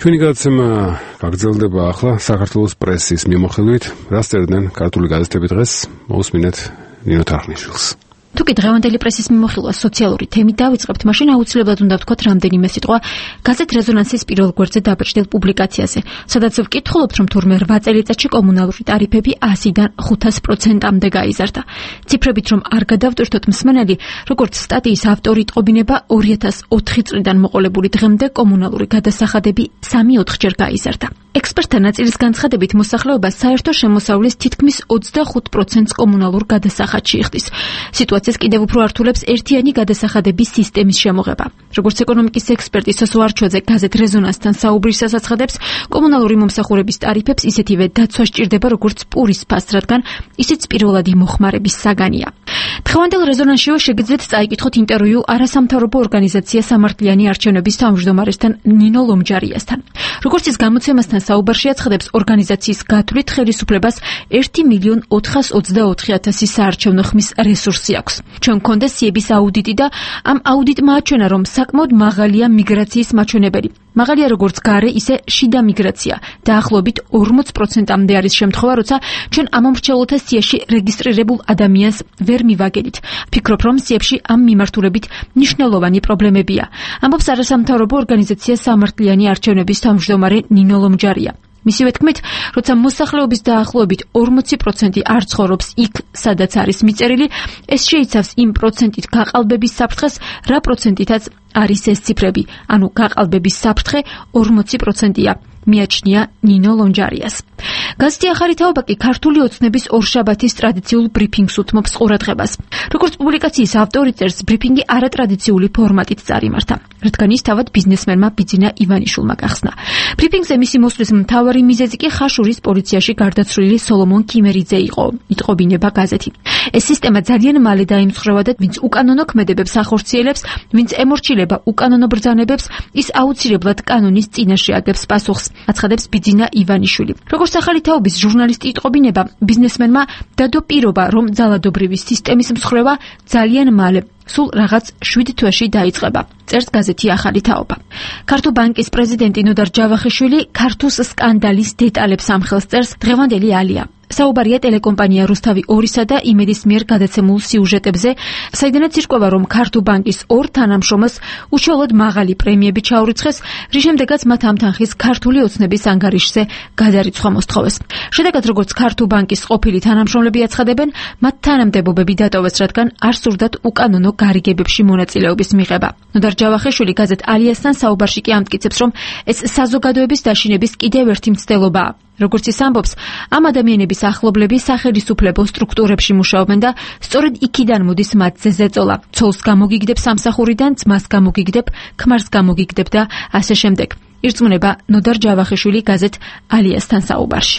ჩვენი გადაცემა გაგრძელდება ახლა საქართველოს პრესის მიმოხილვით. რას წერდნენ ქართული გაზეთები დღეს? მოусმინეთ ნინო თარხნიშვილს. თუ კი დღევანდელი პრესის მიმოხილვა სოციალური თემით დავიწყებთ, მაშინ აუცილებლად უნდა ვთქვათ რამდენიმე სიტყვა გაზეთ რეზონანსის პირველ გვერდზე დაბეჭდილ პუბლიკაციაზე, სადაც ვკითხულობთ, რომ თურმე რვა წელიწადში კომუნალური ტარიფები ასიდან ხუთას პროცენტამდე გაიზარდა. ციფრებით რომ არ გადავტვირთოთ მსმენელი, როგორც სტატიის ავტორი ტყობინება ორი ათას ოთხი წლიდან მოყოლებული დღემდე კომუნალური გადასახადები სამი ოთხჯერ გაიზარდა. ექსპერტთა ნაწილის განცხადებით მოსახლეობა საერთო შემოსავლის თითქმის ოცდახუთ პროცენტს კომუნალურ გადასახადში იხდის. სიტუაციას კიდევ უფრო ართულებს ერთიანი გადასახადების სისტემის შემოღება. როგორც ეკონომიკის ექსპერტი სოსო არჩოძე გაზეთ რეზონანსთან საუბრისას აცხადებს, კომუნალური მომსახურების ტარიფებს ისეთივე დაცვა სჭირდება, როგორც პურის ფასს, რადგან ისიც პირველადი მოხმარების საგანია. დღევანდელ რეზონანსშივე შეგიძლიათ წაიკითხოთ ინტერვიუ არასამთავრობო ორგანიზაცია სამართლიანი არჩევნების თავმჯდომარესთან ნინო ლომჯარიასთან. როგორც ის გამოცემასთან საუბარში აცხადებს, ორგანიზაციის გათვლით ხელისუფლებას ერთი მილიონ ოთხასოცდაოთხი ათასი საარჩევნო ხმის რესურსი აქვს. ჩვენ გქონდა სიების აუდიტი და ამ აუდიტმა აჩვენა, რომ საკმაოდ მაღალია მიგრაციის მაჩვენებელი. მაღალია როგორც გარე, ისე შიდა მიგრაცია. დაახლოებით ორმოც პროცენტამდე არის შემთხვევა, როცა ჩვენ ამომრჩევლთა სიაში რეგისტრირებულ ადამიანს ვერ მივაგენით. ფიქრობ, რომ სიებში ამ მიმართულებით მნიშვნელოვანი პრობლემებია. ამბობს არასამთავრობო ორგანიზაცია სამართლიანი არჩევნების თავმჯდომარე ნინო ლომჯარია. მისივე თქმით, როცა მოსახლეობის დაახლოებით ორმოცი პროცენტი არ ცხოვრობს იქ, სადაც არის მიწერილი, ეს შეიცავს იმ პროცენტით გაყალბების საფრთხეს, რა პროცენტითაც არის ეს ციფრები, ანუ გაყალბების საფრთხე ორმოცი პროცენტია. მიაჩნია ნინო ლონჯარიას. გაზეთი ახალი თაობა კი ქართული ოცნების ორშაბათის ტრადიციულ ბრიფინგს უთმობს ყურადღებას. როგორც პუბლიკაციის ავტორი წერს, ბრიფინგი არატრადიციული ფორმატით წარიმართა, რადგან ის თავად ბიზნესმენმა ბიძინა ივანიშვილმა გახსნა. ბრიფინგზე მისი მოსვლის მთავარი მიზეზი კი ხაშურის პოლიციაში გარდაცვლილი სოლომონ კიმერიძე იყო, იტყობინება გაზეთი. ეს სისტემა ძალიან მალე დაიმსხვრევა და ვინც უკანონო ქმედებებს ახორციელებს, ვინც ემორჩილება უკანონო ბრძანებებს, ის აუცილებლად კანონის წინაშე აგებს პასუხს, აცხადებს ბიძინა ივანიშვილი. როგორც ახალი თაობის ჟურნალისტი იტყობინება, ბიზნესმენმა დადო პირობა, რომ ძალადობრივი სისტემის მსხვრევა ძალიან მალე, სულ რაღაც შვიდ თვეში დაიწყება, წერს გაზეთი ახალი თაობა. ქართულ ბანკის პრეზიდენტი ნოდარ ჯავახიშვილი ქართუს სკანდალის დეტალებს ამხელს წერს დღევანდელი ალია. საუბარია ტელეკომპანია რუსთავი ორისა და იმედის მიერ გადაცემულ სიუჟეტებზე, საიდანაც ირკვევა, რომ ქართულ ბანკის ორ თანამშრომელს უშუალოდ მაღალი პრემიები ჩაურიცხეს, რის შემდეგაც მათ ამ თანხის ქართული ოცნების ანგარიშზე გადარიცხვა მოსთხოვეს. შედეგად, როგორც ქართულ ბანკის ყოფილი თანამშრომლები აცხადებენ, მათ თანამდებობები დატოვეს, რადგან არ სურდათ უკანონო გარიგებებში მონაწილეობის მიღება. ნოდარ ჯავახიშვილი გაზეთ ალიასთან საუბარში კი ამტკიცებს, რომ ეს საზოგადოების დაშინების კიდევ ერთი მცდელობაა. როგორც ის ამბობს, ამ ადამიანების ახლობლები სახელისუფლებო სტრუქტურებში მუშაობენ და სწორედ იქიდან მოდის მათზე ზეწოლა. ცოლს გამოგიგდებ სამსახურიდან, ძმას გამოგიგდებ, ქმარს გამოგიგდებ და ასე შემდეგ. ირწმუნება ნოდარ ჯავახიშვილი გაზეთ ალიასთან საუბარში.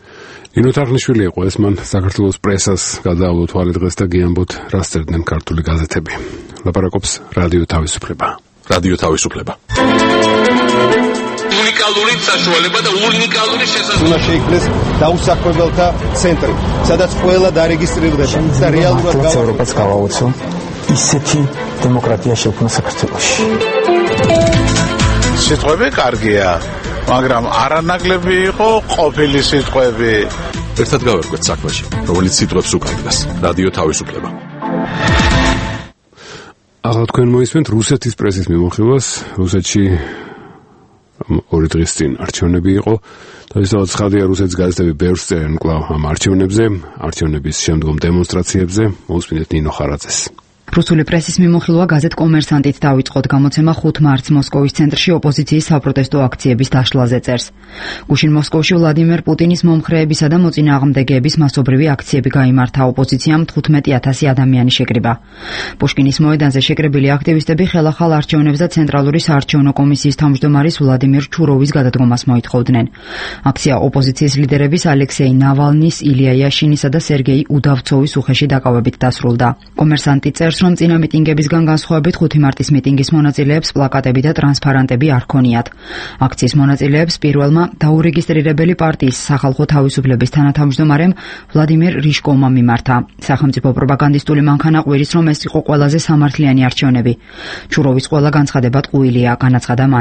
ნინო თარხნიშვილი იყო ეს, მან საქართველოს პრესას გადაავლო თვალი დღეს და გიამბოთ, რას წერდნენ ქართული გაზეთები. ლაპარაკობს რადიო თავისუფლება. რადიო თავისუფლება. უნიკალური საშუალება და უნიკალური შესაძლებლობა. უნდა შეიქმნეს დაუსაქმებელთა ცენტრი, სადაც ყველა დარეგისტრირდება და რეალურად ევროპას გავაოცო ისეთი დემოკრატია შექმნა საქართველოში. სიტყვები კარგია, მაგრამ არანაკლები იყო ყოფილი სიტყვები. ერთად გავერკვეთ საქმეში, რომელიც სიტყვებს უკარგავს. რადიო თავისუფლება. ახლა თქვენ მოისმენთ რუსეთის პრესის მიმოხილვას. რუსეთში ორი დღის წინ არჩევნები იყო და ისევ ცხადია, რუსეთის გაზეთები ბევრს წერენ კვლავ ამ არჩევნებზე, არჩევნების შემდგომ დემონსტრაციებზე. მოусმინეთ ნინო ხარაძეს. რუსული პრესის მიმოხილვა გაზეთ კომერსანტით დავიწყოთ. გამოცემა ხუთ მარტს მოსკოვის ცენტრში ოპოზიციის საპროტესტო აქციების დაშლაზე წერს. გუშინ მოსკოვში ვლადიმერ პუტინის მომხრეებისა და მოწინააღმდეგეების მასობრივი აქციები გაიმართა. ოპოზიციამ თხუთმეტი ათასი ადამიანი შეკრიბა. პუშკინის მოედანზე შეკრებილი აქტივისტები ხელახალ არჩევნებს და ცენტრალური საარჩევნო კომისიის თავმჯდომარის ვლადიმერ ჩუროვის გადადგომას მოითხოვდნენ. აქცია ოპოზიციის ლიდერების ალექსეი ნავალნის, ილია იაშინისა და სერგეი უდავცოვის უხეში დაკავებით დასრულდა. კომერსანტი წერს, რომ წინა მიტინგებისგან განსხვავებით ხუთი მარტის მიტინგის მონაწილეებს პლაკატები და ტრანსპარანტები არ ქონიათ. აქციის მონაწილეებს პირველმა დაურეგისტრირებელი პარტიის სახალხო თავისუფლების თანათავმჯდომარემ ვლადიმერ რიშკოვმა მიმართა. სახელმწიფო პროპაგანდისტული მანქანა ყვირის, რომ ეს იყო ყველაზე სამართლიანი არჩევნები. ჩუროვის ყველა განცხადება ტყუილია, განაცხადა მან.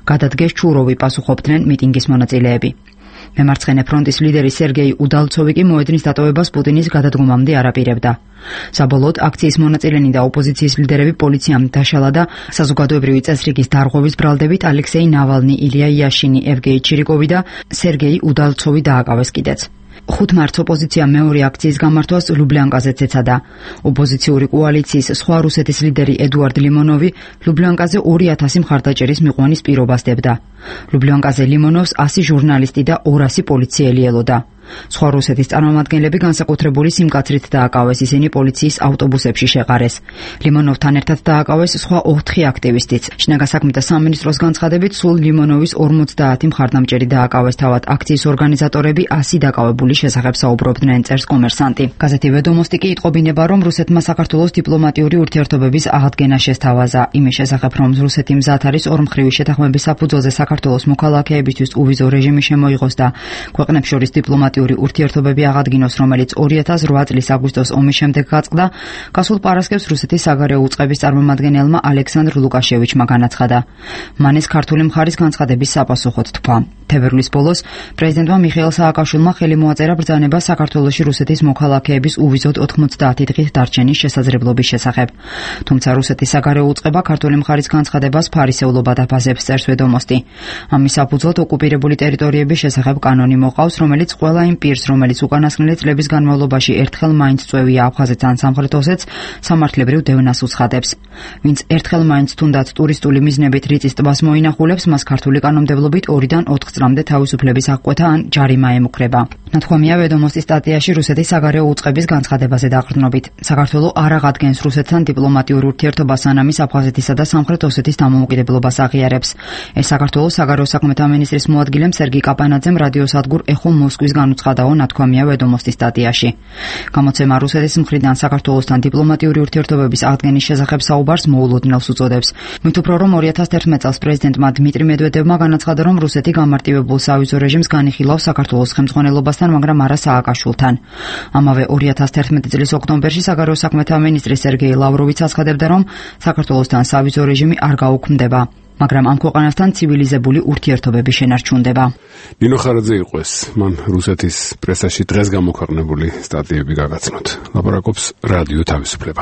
გადადგეს ჩუროვი პასუხობდნენ მიტინგის მონაწილეები. მემარცხენე ფრონტის ლიდერი სერგეი უდალცოვი კი მოედნის დატოვებას პუტინის გადადგომამდე არ აპირებდა. საბოლოოდ აქციის მონაწილენი და ოპოზიციის ლიდერები პოლიციამ დაშალა და საზოგადოებრივი წესრიგის დარღვევის ბრალდებით ალექსეი ნავალნი, ილია იაშინი, ევგეი ჩირიკოვი და სერგეი უდალცოვი დააკავეს კიდეც. ხუთ მარტს ოპოზიციამ მეორე აქციის გამართვას ლუბლიანკაზეც ეცადა. ოპოზიციური კოალიციის სხვა რუსეთის ლიდერი ედუარდ ლიმონოვი ლუბლიანკაზე ორი ათასი მხარდაჭერის მიყვანის პირობას დებდა. ლუბლიანკაზე ლიმონოვს ასი ჟურნალისტი და ორასი პოლიციელი ელოდა. სხვა რუსეთის წარმომადგენლები განსაკუთრებული სიმკაცრით დააკავეს, ისინი პოლიციის ავტობუსებში შეყარეს. ლიმონოვთან ერთად დააკავეს სხვა ოთხი აქტივისტიც. შინაგან საქმეთა სამინისტროს განცხადებით, სულ ლიმონოვის ორმოცდაათი მხარდამჭერი დააკავეს, თავად აქციის ორგანიზატორები ასი დაკავებული შესახებ საუბრობდნენ, წერს კომერსანტი. გაზეთი ვედომოსტი კი იტყობინება, რომ რუსეთმა საქართველოს დიპლომატიური ურთიერთობების აღდგენა შესთავაზა. იმის შესახებ, რომ რუსეთი მზად არის ორმხრივი შეთანხმების საფუძველზე საქართველოს მოქალაქეებისთვის უვიზო რეჟიმი შემოიღოს და ქვეყნებს შორის დიპლომატიური ურთიერთობები აღადგინოს, რომელიც ორი ათას ოთხ წლის აგვისტოს ომის შემდეგ გაწყდა, გასულ პარასკევს რუსეთის საგარეო უწყების წარმომადგენელმა ალექსანდრ ლუკაშევიჩმა განაცხადა. მან ეს ქართული მხარის განცხადების საპასუხოდ თქვა. თებერვლის ბოლოს პრეზიდენტმა მიხეილ სააკაშვილმა ხელი მოაწერა ბრძანება საქართველოში რუსეთის მოქალაქეების უვიზოდ ოთხმოცდაათი დღით დარჩენის შესაძლებლობის შესახებ. თუმცა რუსეთის საგარეო უწყება ქართული მხარის განცხადებას ფარისევლობად აფასებს, წერს ვედომოსტი. ამის საფუძვლად ოკუპირებული ტერიტორიების შესახებ კანონი მოყავს, რომელიც ყველა იმ პირს, რომელიც უკანასკნელი წლების განმავლობაში ერთხელ მაინც წვევია აფხაზეთს ან სამხრეთ ოსეთს, სამართლებრივ დევნას უცხადებს. ვინც ერთხელ მაინც თუნდაც ტურისტული მიზნებით რიწის ტბას მოინახულებს, მას ქართული კანონმდებლობით ორიდან ოთხ წლამდე თავისუფლების აღკვეთა ან ჯარიმა ემუქრება. ნათქვამია ვედომოსტის სტატიაში რუსეთის საგარეო უწყების განცხადებაზე დაყრდნობით. საქართველო არ აღადგენს რუსეთთან დიპლომატიურ ურთიერთობას, სანამ ის აფხაზეთისა და სამხრეთ ოსეთის დამოუკიდებლობას აღიარებს. ეს საქართველოს საგარეო საქმეთა მინისტრის მოადგილემ სერგი კაპანაძემ რადიოსადგურ ეხო მოსკვის განუცხადაო, ნათქვამია ვედომოსტის სტატიაში. გამოცემა რუსეთის მხრიდან საქართველოსთან დიპლომატიური ურთიერთობების აღდგენის შესახებ საუბარს მოულოდნელს უწოდებს. მით უფრო რომ ორი ათას თერთმეტ წელს პრეზიდენტმა დმიტრი მედვედევმა განაცხადა, რომ რუსეთი გამარტივებულ სავიზო რეჟიმს განიხილავს საქართველოს ხელმძღვანელობასთან, მაგრამ არა სააკაშვილთან. ამავე ორი ათას თერთმეტი წლის ოქტომბერში საგარეო საქმეთა მინისტრი სერგეი ლავროვიც აცხადებდა, რომ საქართველოსთან სავიზო რეჟიმი არ გაუქმდება, მაგრამ ამ ქვეყანასთან ცივილიზებული ურთიერთობები შენარჩუნდება. ნინო ხარაძე იყო ეს, მან რუსეთის პრესაში დღეს გამოქვეყნებული სტატიები გაგაცნოთ. ლაპარაკობს რადიო თავისუფლება.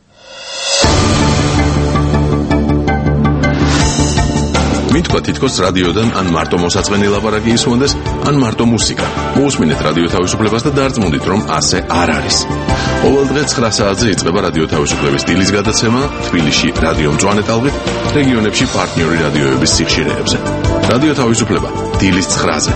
მითქვა თითქოს რადიოდან ან მარტო მოსაწყენი ლაპარაკი ისმოდეს, ან მარტო მუსიკა. მოусმინეთ რადიო თავისუფლებას და დარწმუნდით, რომ ასე არ არის. ყოველდღე ცხრა საათზე იწყება რადიო თავისუფლების დილის გადაცემა თბილისში რადიო მწვანე ტალღით, რეგიონებში პარტნიორი რადიოების სიხშირეებზე. რადიო თავისუფლება დილის ცხრაზე.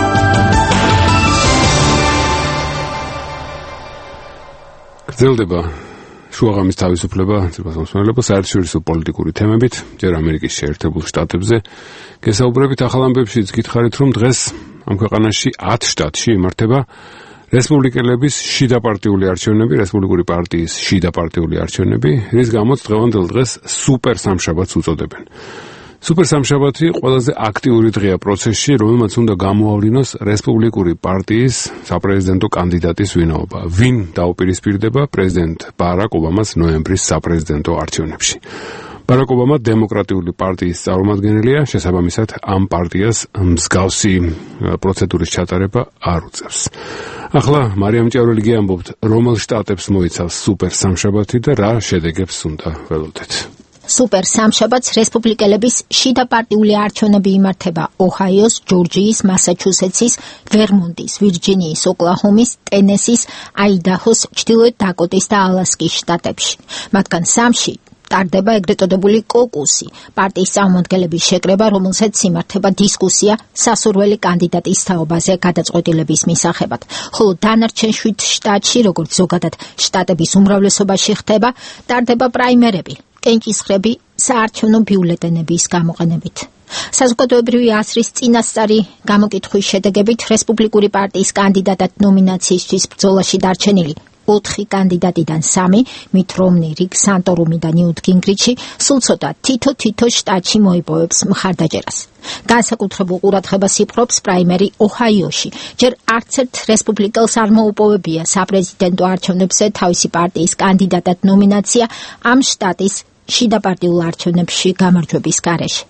გრძელდება შუაღამის თავისუფლება, ციფროსმოსმელებო, საერთაშორისო პოლიტიკური თემებით, ჯერ ამერიკის შეერთებულ შტატებზე. გესაუბრებით ახალ ამბებშიც გითხარით, რომ დღეს ამ ქვეყანაში ათ შტატში იმართება რესპუბლიკელების შიდაპარტიული არჩევნები, რესპუბლიკური პარტიის შიდაპარტიული არჩევნები, რის გამოც დღევანდელ დღეს სუპერ სამშაბათს უწოდებენ. სუპერ სამშაბათი ყველაზე აქტიური დღეა პროცესში, რომელმაც უნდა გამოავლინოს რესპუბლიკური პარტიის საპრეზიდენტო კანდიდატის ვინაობა. ვინ დაუპირისპირდება პრეზიდენტ ბარაკ ობამას ნოემბრის საპრეზიდენტო არჩევნებში. ბარაკ ობამა დემოკრატიული პარტიის წარმომადგენელია, შესაბამისად ამ პარტიას მსგავსი პროცედურის ჩატარება არ უწევს. ახლა მარიამ ჭიარველი გიამბობთ, რომელ შტატებს მოიცავს სუპერ სამშაბათი და რა შედეგებს უნდა ველოდეთ. სუპერ სამშაბათს რესპუბლიკელების შიდა პარტიული არჩევნები იმართება ოჰაიოს, ჯორჯიის, მასაჩუსეტსის, ვერმონტის, ვირჯინიის, ოკლაჰომის, ტენესის, აიდაჰოს, ჩრდილოეთ დაკოტის და ალასკის შტატებში. მათგან სამში ტარდება ეგრეთ წოდებული კოკუსი, პარტიის წარმომადგენლების შეკრება, რომელსაც იმართება დისკუსია სასურველი კანდიდატის თაობაზე გადაწყვეტილების მისაღებად. ხოლო დანარჩენ შვიდ შტატში, როგორც ზოგადად შტატების უმრავლესობაში ხდება, ტარდება პრაიმერები, კენჭისხრები საარჩევნო ბიულეტენების გამოყენებით. საზოგადოებრივი აზრის წინასწარი გამოკითხვის შედეგებით რესპუბლიკური პარტიის კანდიდატად ნომინაციისთვის ბრძოლაში დარჩენილი ოთხი კანდიდატიდან სამი, მით რომნი, რიგ სანტორუმი და ნიუტ გინგრიჩი, სულ ცოტა თითო-თითო შტატში მოიპოვებს მხარდაჭერას. განსაკუთრებულ ყურადღებას იპყრობს პრაიმერი ოჰაიოში. ჯერ არც ერთ რესპუბლიკელს არ მოუპოვებია საპრეზიდენტო არჩევნებზე თავისი პარტიის კანდიდატად ნომინაცია ამ შტატის შიდა პარტიულ არჩევნებში გამარჯვების გარეშე.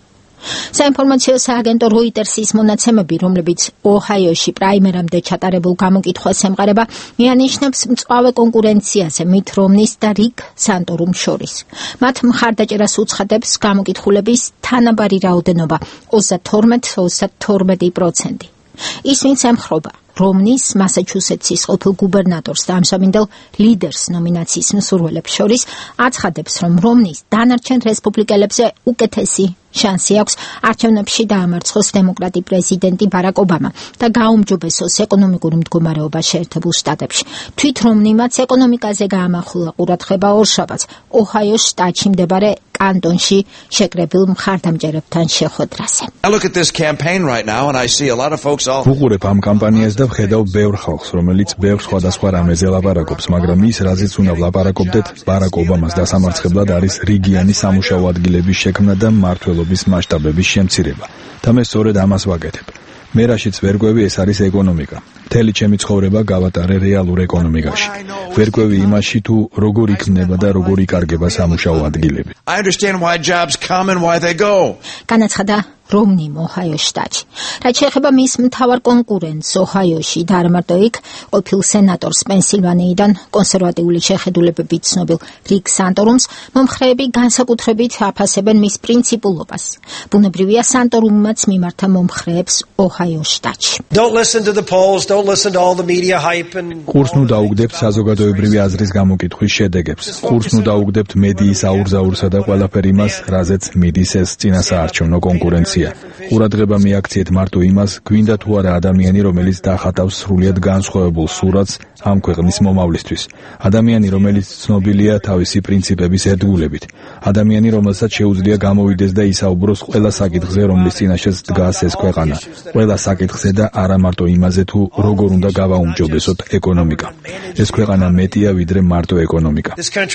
საინფორმაციო სააგენტო Reuters-ის მონაცემები, რომლებიც ოჰაიოში პრაიმერამდე ჩატარებულ გამოკითხვას ემყარება, მიანიშნებს მწვავე კონკურენციაზე მით რომნის და რიკ სანტორუმს შორის. მათ მხარდაჭერას უცხადებს გამოკითხულების თანაბარი რაოდენობა ოცდათორმეტ ოცდათორმეტი პროცენტი. ის ვინც ემხრობა რომნის მასაჩუსეტსის ყოფილ გუბერნატორს და ამჟამინდელ ლიდერს ნომინაციის მსურველებს შორის აცხადებს, რომ რომნის დანარჩენ რესპუბლიკელებზე უკეთესი შანსი აქვს არჩევნებში დაამარცხოს დემოკრატი პრეზიდენტი ბარაკ ობამა და გაუმჯობესოს ეკონომიკური მდგომარეობა შეერთებულ შტატებში. თვით რომნიმაც ეკონომიკაზე გაამახვილა ყურადღება ორშაბათს ოჰაიოს შტატში მდებარე კანტონში შეკრებილ მხარდამჭერებთან შეხვედრაზე. ვუყურებ ამ კამპანიას და ვხედავ ბევრ ხალხს, რომელიც ბევრ სხვადასხვა რამეზე ლაპარაკობს, მაგრამ ის, რაზეც უნდა ვლაპარაკობდეთ, ბარაკ ობამას დასამარცხებლად არის რიგიანი სამუშაო ადგილების შექმნა და მმართველობის მასშტაბების შემცირება. და მე სწორედ ამას ვაკეთებ. მე რაშიც ვერ ყვევი, ეს არის ეკონომიკა. მთელი ჩემი ცხოვრება გავატარე რეალურ ეკონომიკაში. ვერ ყვევი იმაში, თუ როგორ იქნება და როგორ იკარგება სამუშაო ადგილები. განაცხადა რომნიმ ოჰაიოს შტატში. რაც შეეხება მის მთავარ კონკურენტს ოჰაიოში და არა მარტო იქ, ყოფილ სენატორს პენსილვანიიდან კონსერვატიული შეხედულებებით ცნობილ რიკ სანტორუმს, მომხრეები განსაკუთრებით აფასებენ მის პრინციპულობას. ბუნებრივია სანტორუმმაც მიმართა მომხრეებს ოჰაიოს შტატში. ყურს ნუ დაუგდებთ საზოგადოებრივი აზრის გამოკითხვის შედეგებს. ყურს ნუ დაუგდებთ მედიის აურზაურსა და ყველაფერ იმას, რაზეც მიდის ეს წინასაარჩევნო კონკურენცია. ყურადღება მიაქციეთ მარტო იმას, გვინდა თუ არა ადამიანი, რომელიც დახატავს სრულიად განსხვავებულ სურათს ამ ქვეყნის მომავლისთვის. ადამიანი, რომელიც ცნობილია თავისი პრინციპების ერთგულებით. ადამიანი, რომელსაც შეუძლია გამოვიდეს და ისაუბროს ყველა საკითხზე, რომლის წინაშეც დგას ეს ქვეყანა. ყველა საკითხზე და არა მარტო იმაზე, თუ როგორ უნდა გავაუმჯობესოთ ეკონომიკა. ეს ქვეყანა მეტია ვიდრე მარტო ეკონომიკა.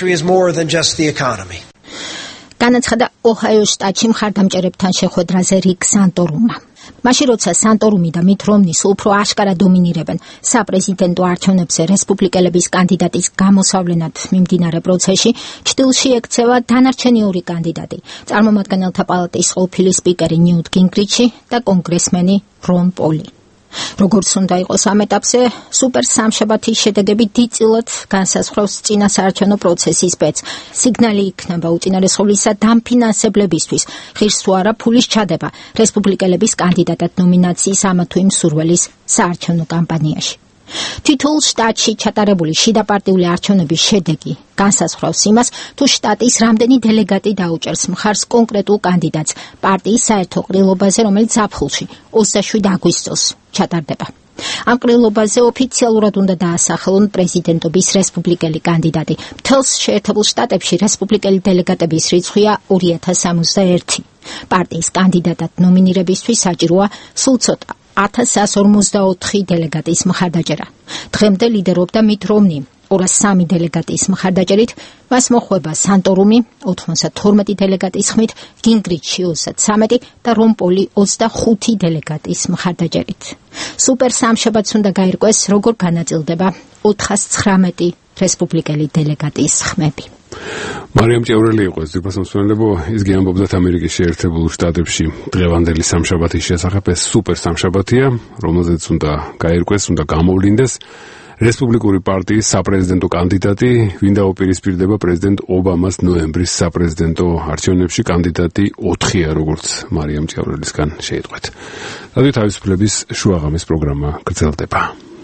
განაცხადა ოჰაიოს შტატში მხარდამჭერებთან შეხვედრაზე რიკ სანტორუმმა. მაშინ როცა სანტორუმი და მით რომნის უფრო აშკარა დომინირებენ საპრეზიდენტო არჩევნებზე რესპუბლიკელების კანდიდატის გამოსავლენად მიმდინარე პროცესში, ჩრდილში ექცევა დანარჩენი ორი კანდიდატი, წარმომადგენელთა პალატის ყოფილი სპიკერი ნიუტ გინგრიჩი და კონგრესმენი რონ პოლი. როგორც უნდა იყოს ამ ეტაპზე, სუპერ სამშაბათის შედეგები დიდწილად განსაზღვრავს წინასაარჩევნო პროცესის ბედს. სიგნალი იქნება უწინარესყოლისა დამფინანსებლებისთვის, ღირს თუ არა ფულის ჩადება რესპუბლიკელების კანდიდატად ნომინაციის ამა თუ იმ მსურველის საარჩევნო კამპანიაში. თითოეულ შტატში ჩატარებული შიდაპარტიული არჩევნების შედეგი განსაზღვრავს იმას, თუ შტატის რამდენი დელეგატი დაუჭერს მხარს კონკრეტულ კანდიდატს პარტიის საერთო ყრილობაზე, რომელიც ზაფხულში ოცდაშვიდ აგვისტოს ჩატარდება. ამ ყრილობაზე ოფიციალურად უნდა დაასახელონ პრეზიდენტობის რესპუბლიკელი კანდიდატი. მთელს შეერთებულ შტატებში რესპუბლიკელი დელეგატების რიცხვია ორი ათას სამოცდაერთი. პარტიის კანდიდატად ნომინირებისთვის საჭიროა სულ ცოტა ათას სამას ორმოცდაოთხი დელეგატის მხარდაჭერა. დღემდე ლიდერობდა მით რომნი ორას სამი დელეგატის მხარდაჭერით, მას მოხვება სანტორუმი ოთხმოცდათორმეტი დელეგატის ხმით, გინგრიჩი ოცდათვრამეტი და რონ პოლი ოცდახუთი დელეგატის მხარდაჭერით. სუპერ სამშაბათს უნდა გაირკვეს, როგორ განაწილდება ოთხას ცხრამეტი რესპუბლიკელი დელეგატის ხმები. მარიამ ჭევრელი იყო ეს ძირფასმსმენელებო, ის გიამბობდათ ამერიკის შეერთებულ შტატებში დღევანდელი სამშაბათის შესახებ. ეს სუპერ სამშაბათია, რომელზეც უნდა გაირკვეს, უნდა გამოვლინდეს რესპუბლიკური პარტიის საპრეზიდენტო კანდიდატი, ვინ დაუპირისპირდება პრეზიდენტ ობამას ნოემბრის საპრეზიდენტო არჩევნებში. კანდიდატი ოთხია, როგორც მარიამ ჭევრელისგან შეიტყვეთ. რადიო თავისუფლების შუაღამის პროგრამა გრძელდება.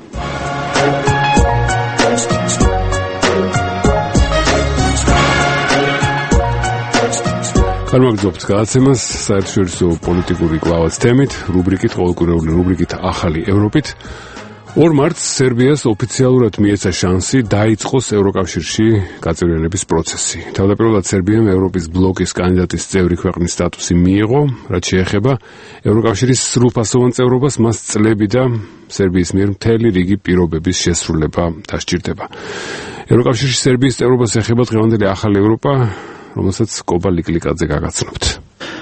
Καλმაგზობთ გადაცემას საერთაშორისო პოლიტიკური კვლავაც თემით, რუბრიკით, ყოველკვირეული რუბრიკით ახალი ევროპით. ორ მარტს სერბიას ოფიციალურად მიეცა შანსი დაიწყოს ევროკავშირში გაწევრიანების პროცესი. თავდაპირველად სერბიამ ევროპის ბლოკის კანდიდატის წევრი ქვეყნის სტატუსი მიიღო, რაც შეეხება ევროკავშირის სრულფასოვან წევრობას, მას წლები და სერბიის მიერ მთელი რიგი პირობების შესრულება დასჭირდება. ევროკავშირში სერბიის წევრობას ეხება დღევანდელი ახალი ევროპა, რომელსაც კობა ლიკლიკაძე გაგაცნობთ.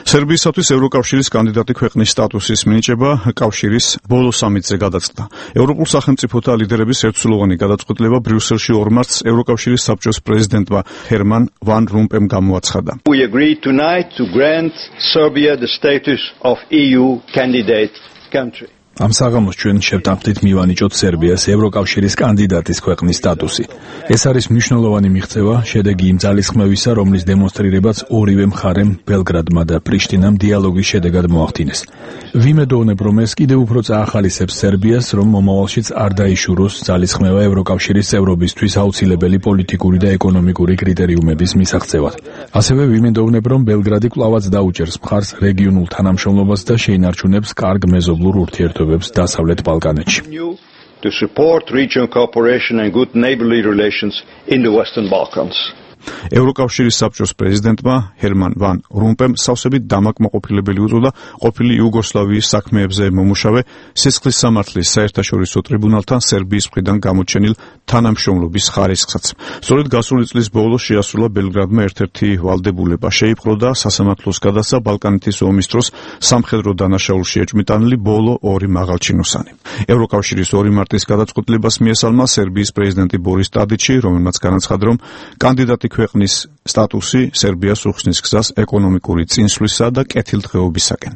სერბიისათვის ევროკავშირის კანდიდატი ქვეყნის სტატუსის მინიჭება კავშირის ბოლო სამიტზე გადაწყდა. ევროპულ სახელმწიფოთა ლიდერების ერთსულოვანი გადაწყვეტილება ბრიუსელში ორ მარტს ევროკავშირის საბჭოს პრეზიდენტმა ჰერმან ვან რომპემ გამოაცხადა. We agreed tonight to grant Serbia the status of E U candidate country. ამ საღამოს ჩვენ შევთანხმდით მივანიჭოთ სერბიას ევროკავშირის კანდიდატის ქვეყნის სტატუსი. ეს არის მნიშვნელოვანი მიღწევა, შედეგი იმ ძალისხმევისა, რომლის დემონსტრირებაც ორივე მხარემ ბელგრადმა და პრიშტინამ დიალოგის შედეგად მოახდინეს. ვიმედოვნებ, რომ ეს კიდევ უფრო წაახალისებს სერბიას, რომ მომავალშიც არ დაიშუროს ძალისხმევა ევროკავშირის წევრობისთვის აუცილებელი პოლიტიკური და ეკონომიკური კრიტერიუმების მისაღწევად. ასევე ვიმედოვნებ, რომ ბელგრადი კვლავაც დაუჭერს მხარს რეგიონულ თანამშრომლობას და შეინარჩუნებს კარგ მეზობლურ ურთიერთობებს დასავლეთ ბალკანეთში. To support regional cooperation and good neighborly relations in the Western Balkans. ევროკავშირის საბჭოს პრეზიდენტმა ჰერმან ვან რომპემ სავსებით დამაკმაყოფილებელი უწოდა ყოფილი იუგოსლავიის საქმეებზე მომუშავე სისხლის სამართლის საერთაშორისო ტრიბუნალთან სერბიის მხრიდან გამოჩენილ თანამშრომლობის ხარისხსაც. სწორედ გასული წლის ბოლოს შეასრულა ბელგრადმა ერთ-ერთი ვალდებულება, შეიპყრო და სასამართლოს გადასცა ბალკანეთის ომის დროს სამხედრო დანაშაულში ეჭვმიტანილი ბოლო ორი მაღალჩინოსანი. ევროკავშირის ორი მარტის გადაწყვეტილებას მიესალმა სერბიის პრეზიდენტი ბორის ტადიჩი, რომელმაც განაცხადა, რომ კანდიდატი ქვეყნის სტატუსი სერბიას უხსნის გზას ეკონომიკური წინსვლისა და კეთილდღეობისაკენ.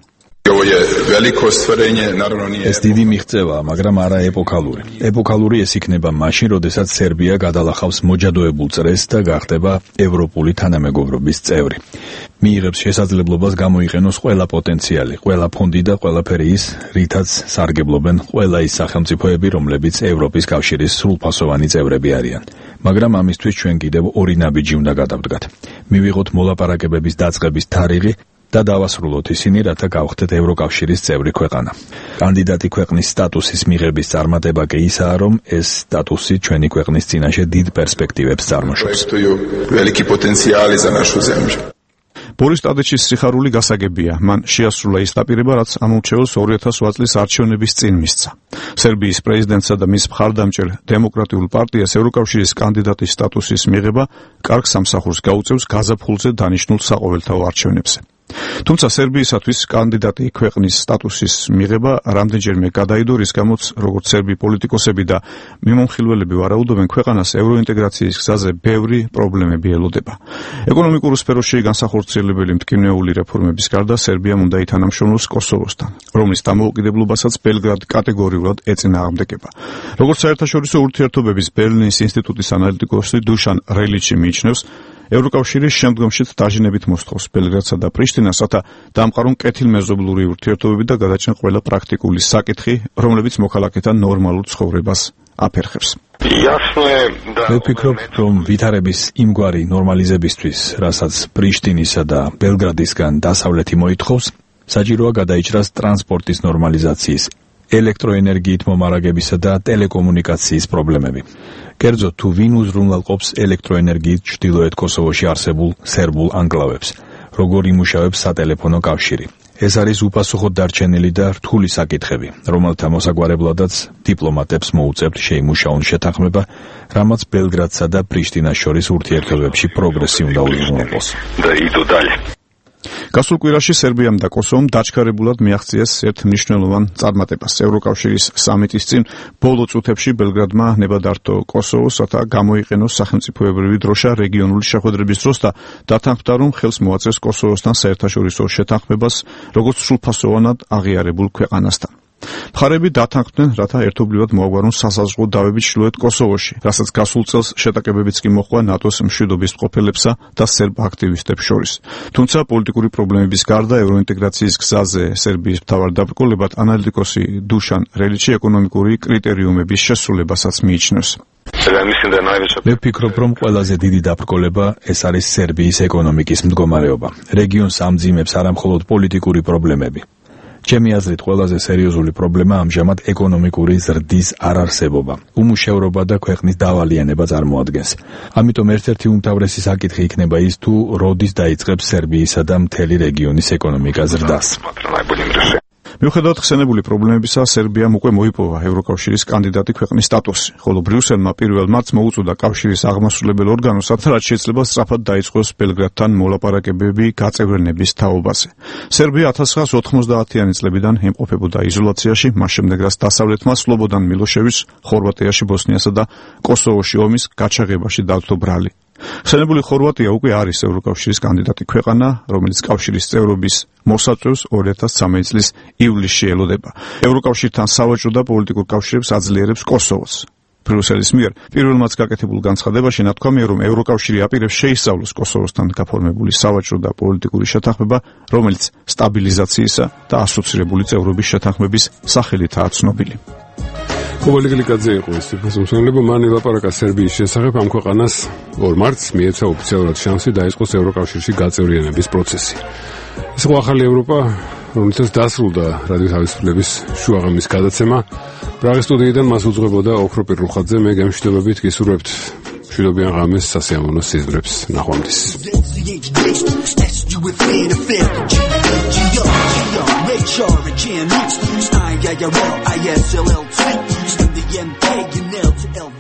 ეს დიდი მიღწევაა, მაგრამ არა ეპოქალური. ეპოქალური ეს იქნება მაშინ, როდესაც სერბია გადალახავს მოჯადოებულ წრეს და გახდება ევროპული თანამეგობრობის წევრი. მიიღებს შესაძლებლობას გამოიყენოს ყველა პოტენციალი, ყველა ფონდი და ყველაფერი ის, რითაც სარგებლობენ ყველა ის სახელმწიფოები, რომლებიც ევროპის კავშირის სრულფასოვანი წევრები არიან. მაგრამ ამისთვის ჩვენ კიდევ ორი ნაბიჯი უნდა გადავდგათ. მივიღოთ მოლაპარაკებების დაწყების თარიღი და დავასრულოთ ისინი, რათა გავხდეთ ევროკავშირის წევრი ქვეყანა. კანდიდატი ქვეყნის სტატუსის მიღების წარმატება კი ისაა, რომ ეს სტატუსი ჩვენი ქვეყნის წინაშე დიდ პერსპექტივებს წარმოშობს. ბორის ტადიჩის სიხარული გასაგებია. მან შეასრულა ის დაპირება, რაც ამორჩეულს ორი ათას ოთხ წლის არჩევნების წინ მისცა. სერბიის პრეზიდენტსა და მის მხარდამჭერ დემოკრატიულ პარტიას ევროკავშირის კანდიდატის სტატუსის მიღება კარგ სამსახურს გაუწევს გაზაფხულზე დანიშნულ საყოველთაო არჩევნებზე. თუმცა სერბიისათვის კანდიდატი ქვეყნის სტატუსის მიღება რამდენჯერმე გადაიდო, რის გამოც როგორც სერბი პოლიტიკოსები და მიმომხილველები ვარაუდობენ, ქვეყანას ევროინტეგრაციის გზაზე ბევრი პრობლემები ელოდება. ეკონომიკურ სფეროში განსახორციელებელი მტკივნეული რეფორმების გარდა სერბიამ უნდა ითანამშრომლოს კოსოვოსთან, რომლის დამოუკიდებლობასაც ბელგრადი კატეგორიულად ეწინააღმდეგება. როგორც საერთაშორისო ურთიერთობების ბერლინის ინსტიტუტის ანალიტიკოსი დუშან რელიჩი მიიჩნევს, ევროკავშირის შემდგომშიც დაჟინებით მოსთხოვს ბელგრადსა და პრიშტინას, რათა დამყარონ კეთილმეზობლური ურთიერთობები და გადაჭრენ ყველა პრაქტიკული საკითხი, რომლებიც მოქალაქეთა ნორმალურ ცხოვრებას აფერხებს. მე ვფიქრობ, რომ ვითარების იმგვარი ნორმალიზებისთვის, რასაც პრიშტინისა და ბელგრადისგან დასავლეთი მოითხოვს, საჭიროა გადაიჭრას ტრანსპორტის ნორმალიზაციის, ელექტროენერგიით მომარაგებისა და ტელეკომუნიკაციის პრობლემები. კერძოდ, თუ ვინ უზრუნველყოფს ელექტროენერგიით ჩრდილოეთ კოსოვოში არსებულ სერბულ ანკლავებს, როგორ იმუშავებს სატელეფონო კავშირი. ეს არის უპასუხოდ დარჩენილი და რთული საკითხები, რომელთა მოსაგვარებლადაც დიპლომატებს მოუწევთ შეიმუშაონ შეთანხმება, რამაც ბელგრადსა და პრიშტინას შორის ურთიერთობებში პროგრესი უნდა უზრუნველყოს. გასულ კვირაში სერბიამ და კოსოვომ დაჩქარებულად მიაღწიეს ერთ მნიშვნელოვან წარმატებას. ევროკავშირის სამიტის წინ ბოლო წუთებში ბელგრადმა ნება დართო კოსოვოს, რათა გამოიყენოს სახელმწიფოებრივი დროშა რეგიონული შეხვედრების დროს და დათანხმდა, რომ ხელს მოაწევს კოსოვოსთან საერთაშორისო შეთანხმებას, როგორც სრულფასოვანად აღიარებულ ქვეყანასთან. მხარები დათანხმდნენ, რათა ერთობლივად მოაგვარონ სასაზღვრო დავები ჩრდილოეთ კოსოვოში, რასაც გასულ წელს შეტაკებებიც კი მოჰყვა ნატოს მშვიდობის მყოფელებსა და სერბ აქტივისტებს შორის. თუმცა პოლიტიკური პრობლემების გარდა ევროინტეგრაციის გზაზე სერბიის მთავარ დაბრკოლებად ანალიტიკოსი დუშან რელიჩი ეკონომიკური კრიტერიუმების შესრულებასაც მიიჩნევს. მე ვფიქრობ, რომ ყველაზე დიდი დაბრკოლება ეს არის სერბიის ეკონომიკის მდგომარეობა. რეგიონს ამძიმებს არამხოლოდ პოლიტიკური პრობლემები. ჩემი აზრით ყველაზე სერიოზული პრობლემა ამჟამად ეკონომიკური ზრდის არარსებობა, უმუშევრობა და ქვეყნის დავალიანება წარმოადგენს. ამიტომ ერთ-ერთი უმთავრესი საკითხი იქნება ის, თუ როდის დაიწყებს სერბიისა და მთელი რეგიონის ეკონომიკა ზრდას. მიუხედავად ხსენებული პრობლემებისა, სერბიამ უკვე მოიპოვა ევროკავშირის კანდიდატი ქვეყნის სტატუსი, ხოლო ბრიუსელმა პირველ მარტს მოუწოდა კავშირის აღმასრულებელ ორგანოს, რაც შეიძლება სწრაფად დაიწყოს ბელგრადთან მოლაპარაკებები გაწევრიანების თაობაზე. სერბია ათას ცხრაასა ოთხმოცდაათიანი წლებიდან იმყოფებოდა იზოლაციაში, მას შემდეგ რაც დასავლეთმა სლობოდან მილოშევის ხორვატიაში, ბოსნიასა და კოსოვოში ომის გაჩაღებაში დავთო ბრალი. ხსენებული ხორვატია უკვე არის ევროკავშირის კანდიდატი ქვეყანა, რომელიც კავშირის წევრობის მოსაწვევს ორი ათას ცხრამეტი წლის ივლისში ელოდება. ევროკავშირთან სავაჭრო და პოლიტიკურ კავშირებს აძლიერებს კოსოვოს. ბრიუსელის მიერ პირველმაც გაკეთებულ განცხადებაში ნათქვამია, რომ ევროკავშირი აპირებს შეისწავლოს კოსოვოსთან გაფორმებული სავაჭრო და პოლიტიკური შეთანხმება, რომელიც სტაბილიზაციისა და ასოცირებული წევრობის შეთანხმების სახელითაა ცნობილი. კოვალიკლიკაძე იყო ეს ფასმსმენება, მან ელაპარაკა სერბიის შესახებ, ამ ქვეყანას ორ მარტს მიეცა ოფიციალურად შანსი დაიწყოს ევროკავშირში გაწევრიანების პროცესი. ეს იყო ახალი ევროპა, რომელიცაც დასრულდა რადიო თავისუფლების შუაღამის გადაცემა. პრაღის სტუდიიდან მას უძღვებოდა ოქროპირ რუხაძე, მე გემშვიდობებით გისურვებთ მშვიდობიან ღამეს, სასიამოვნო სიზმრებს, ნახვამდის. I S L L T, in the end, you nailed to L V.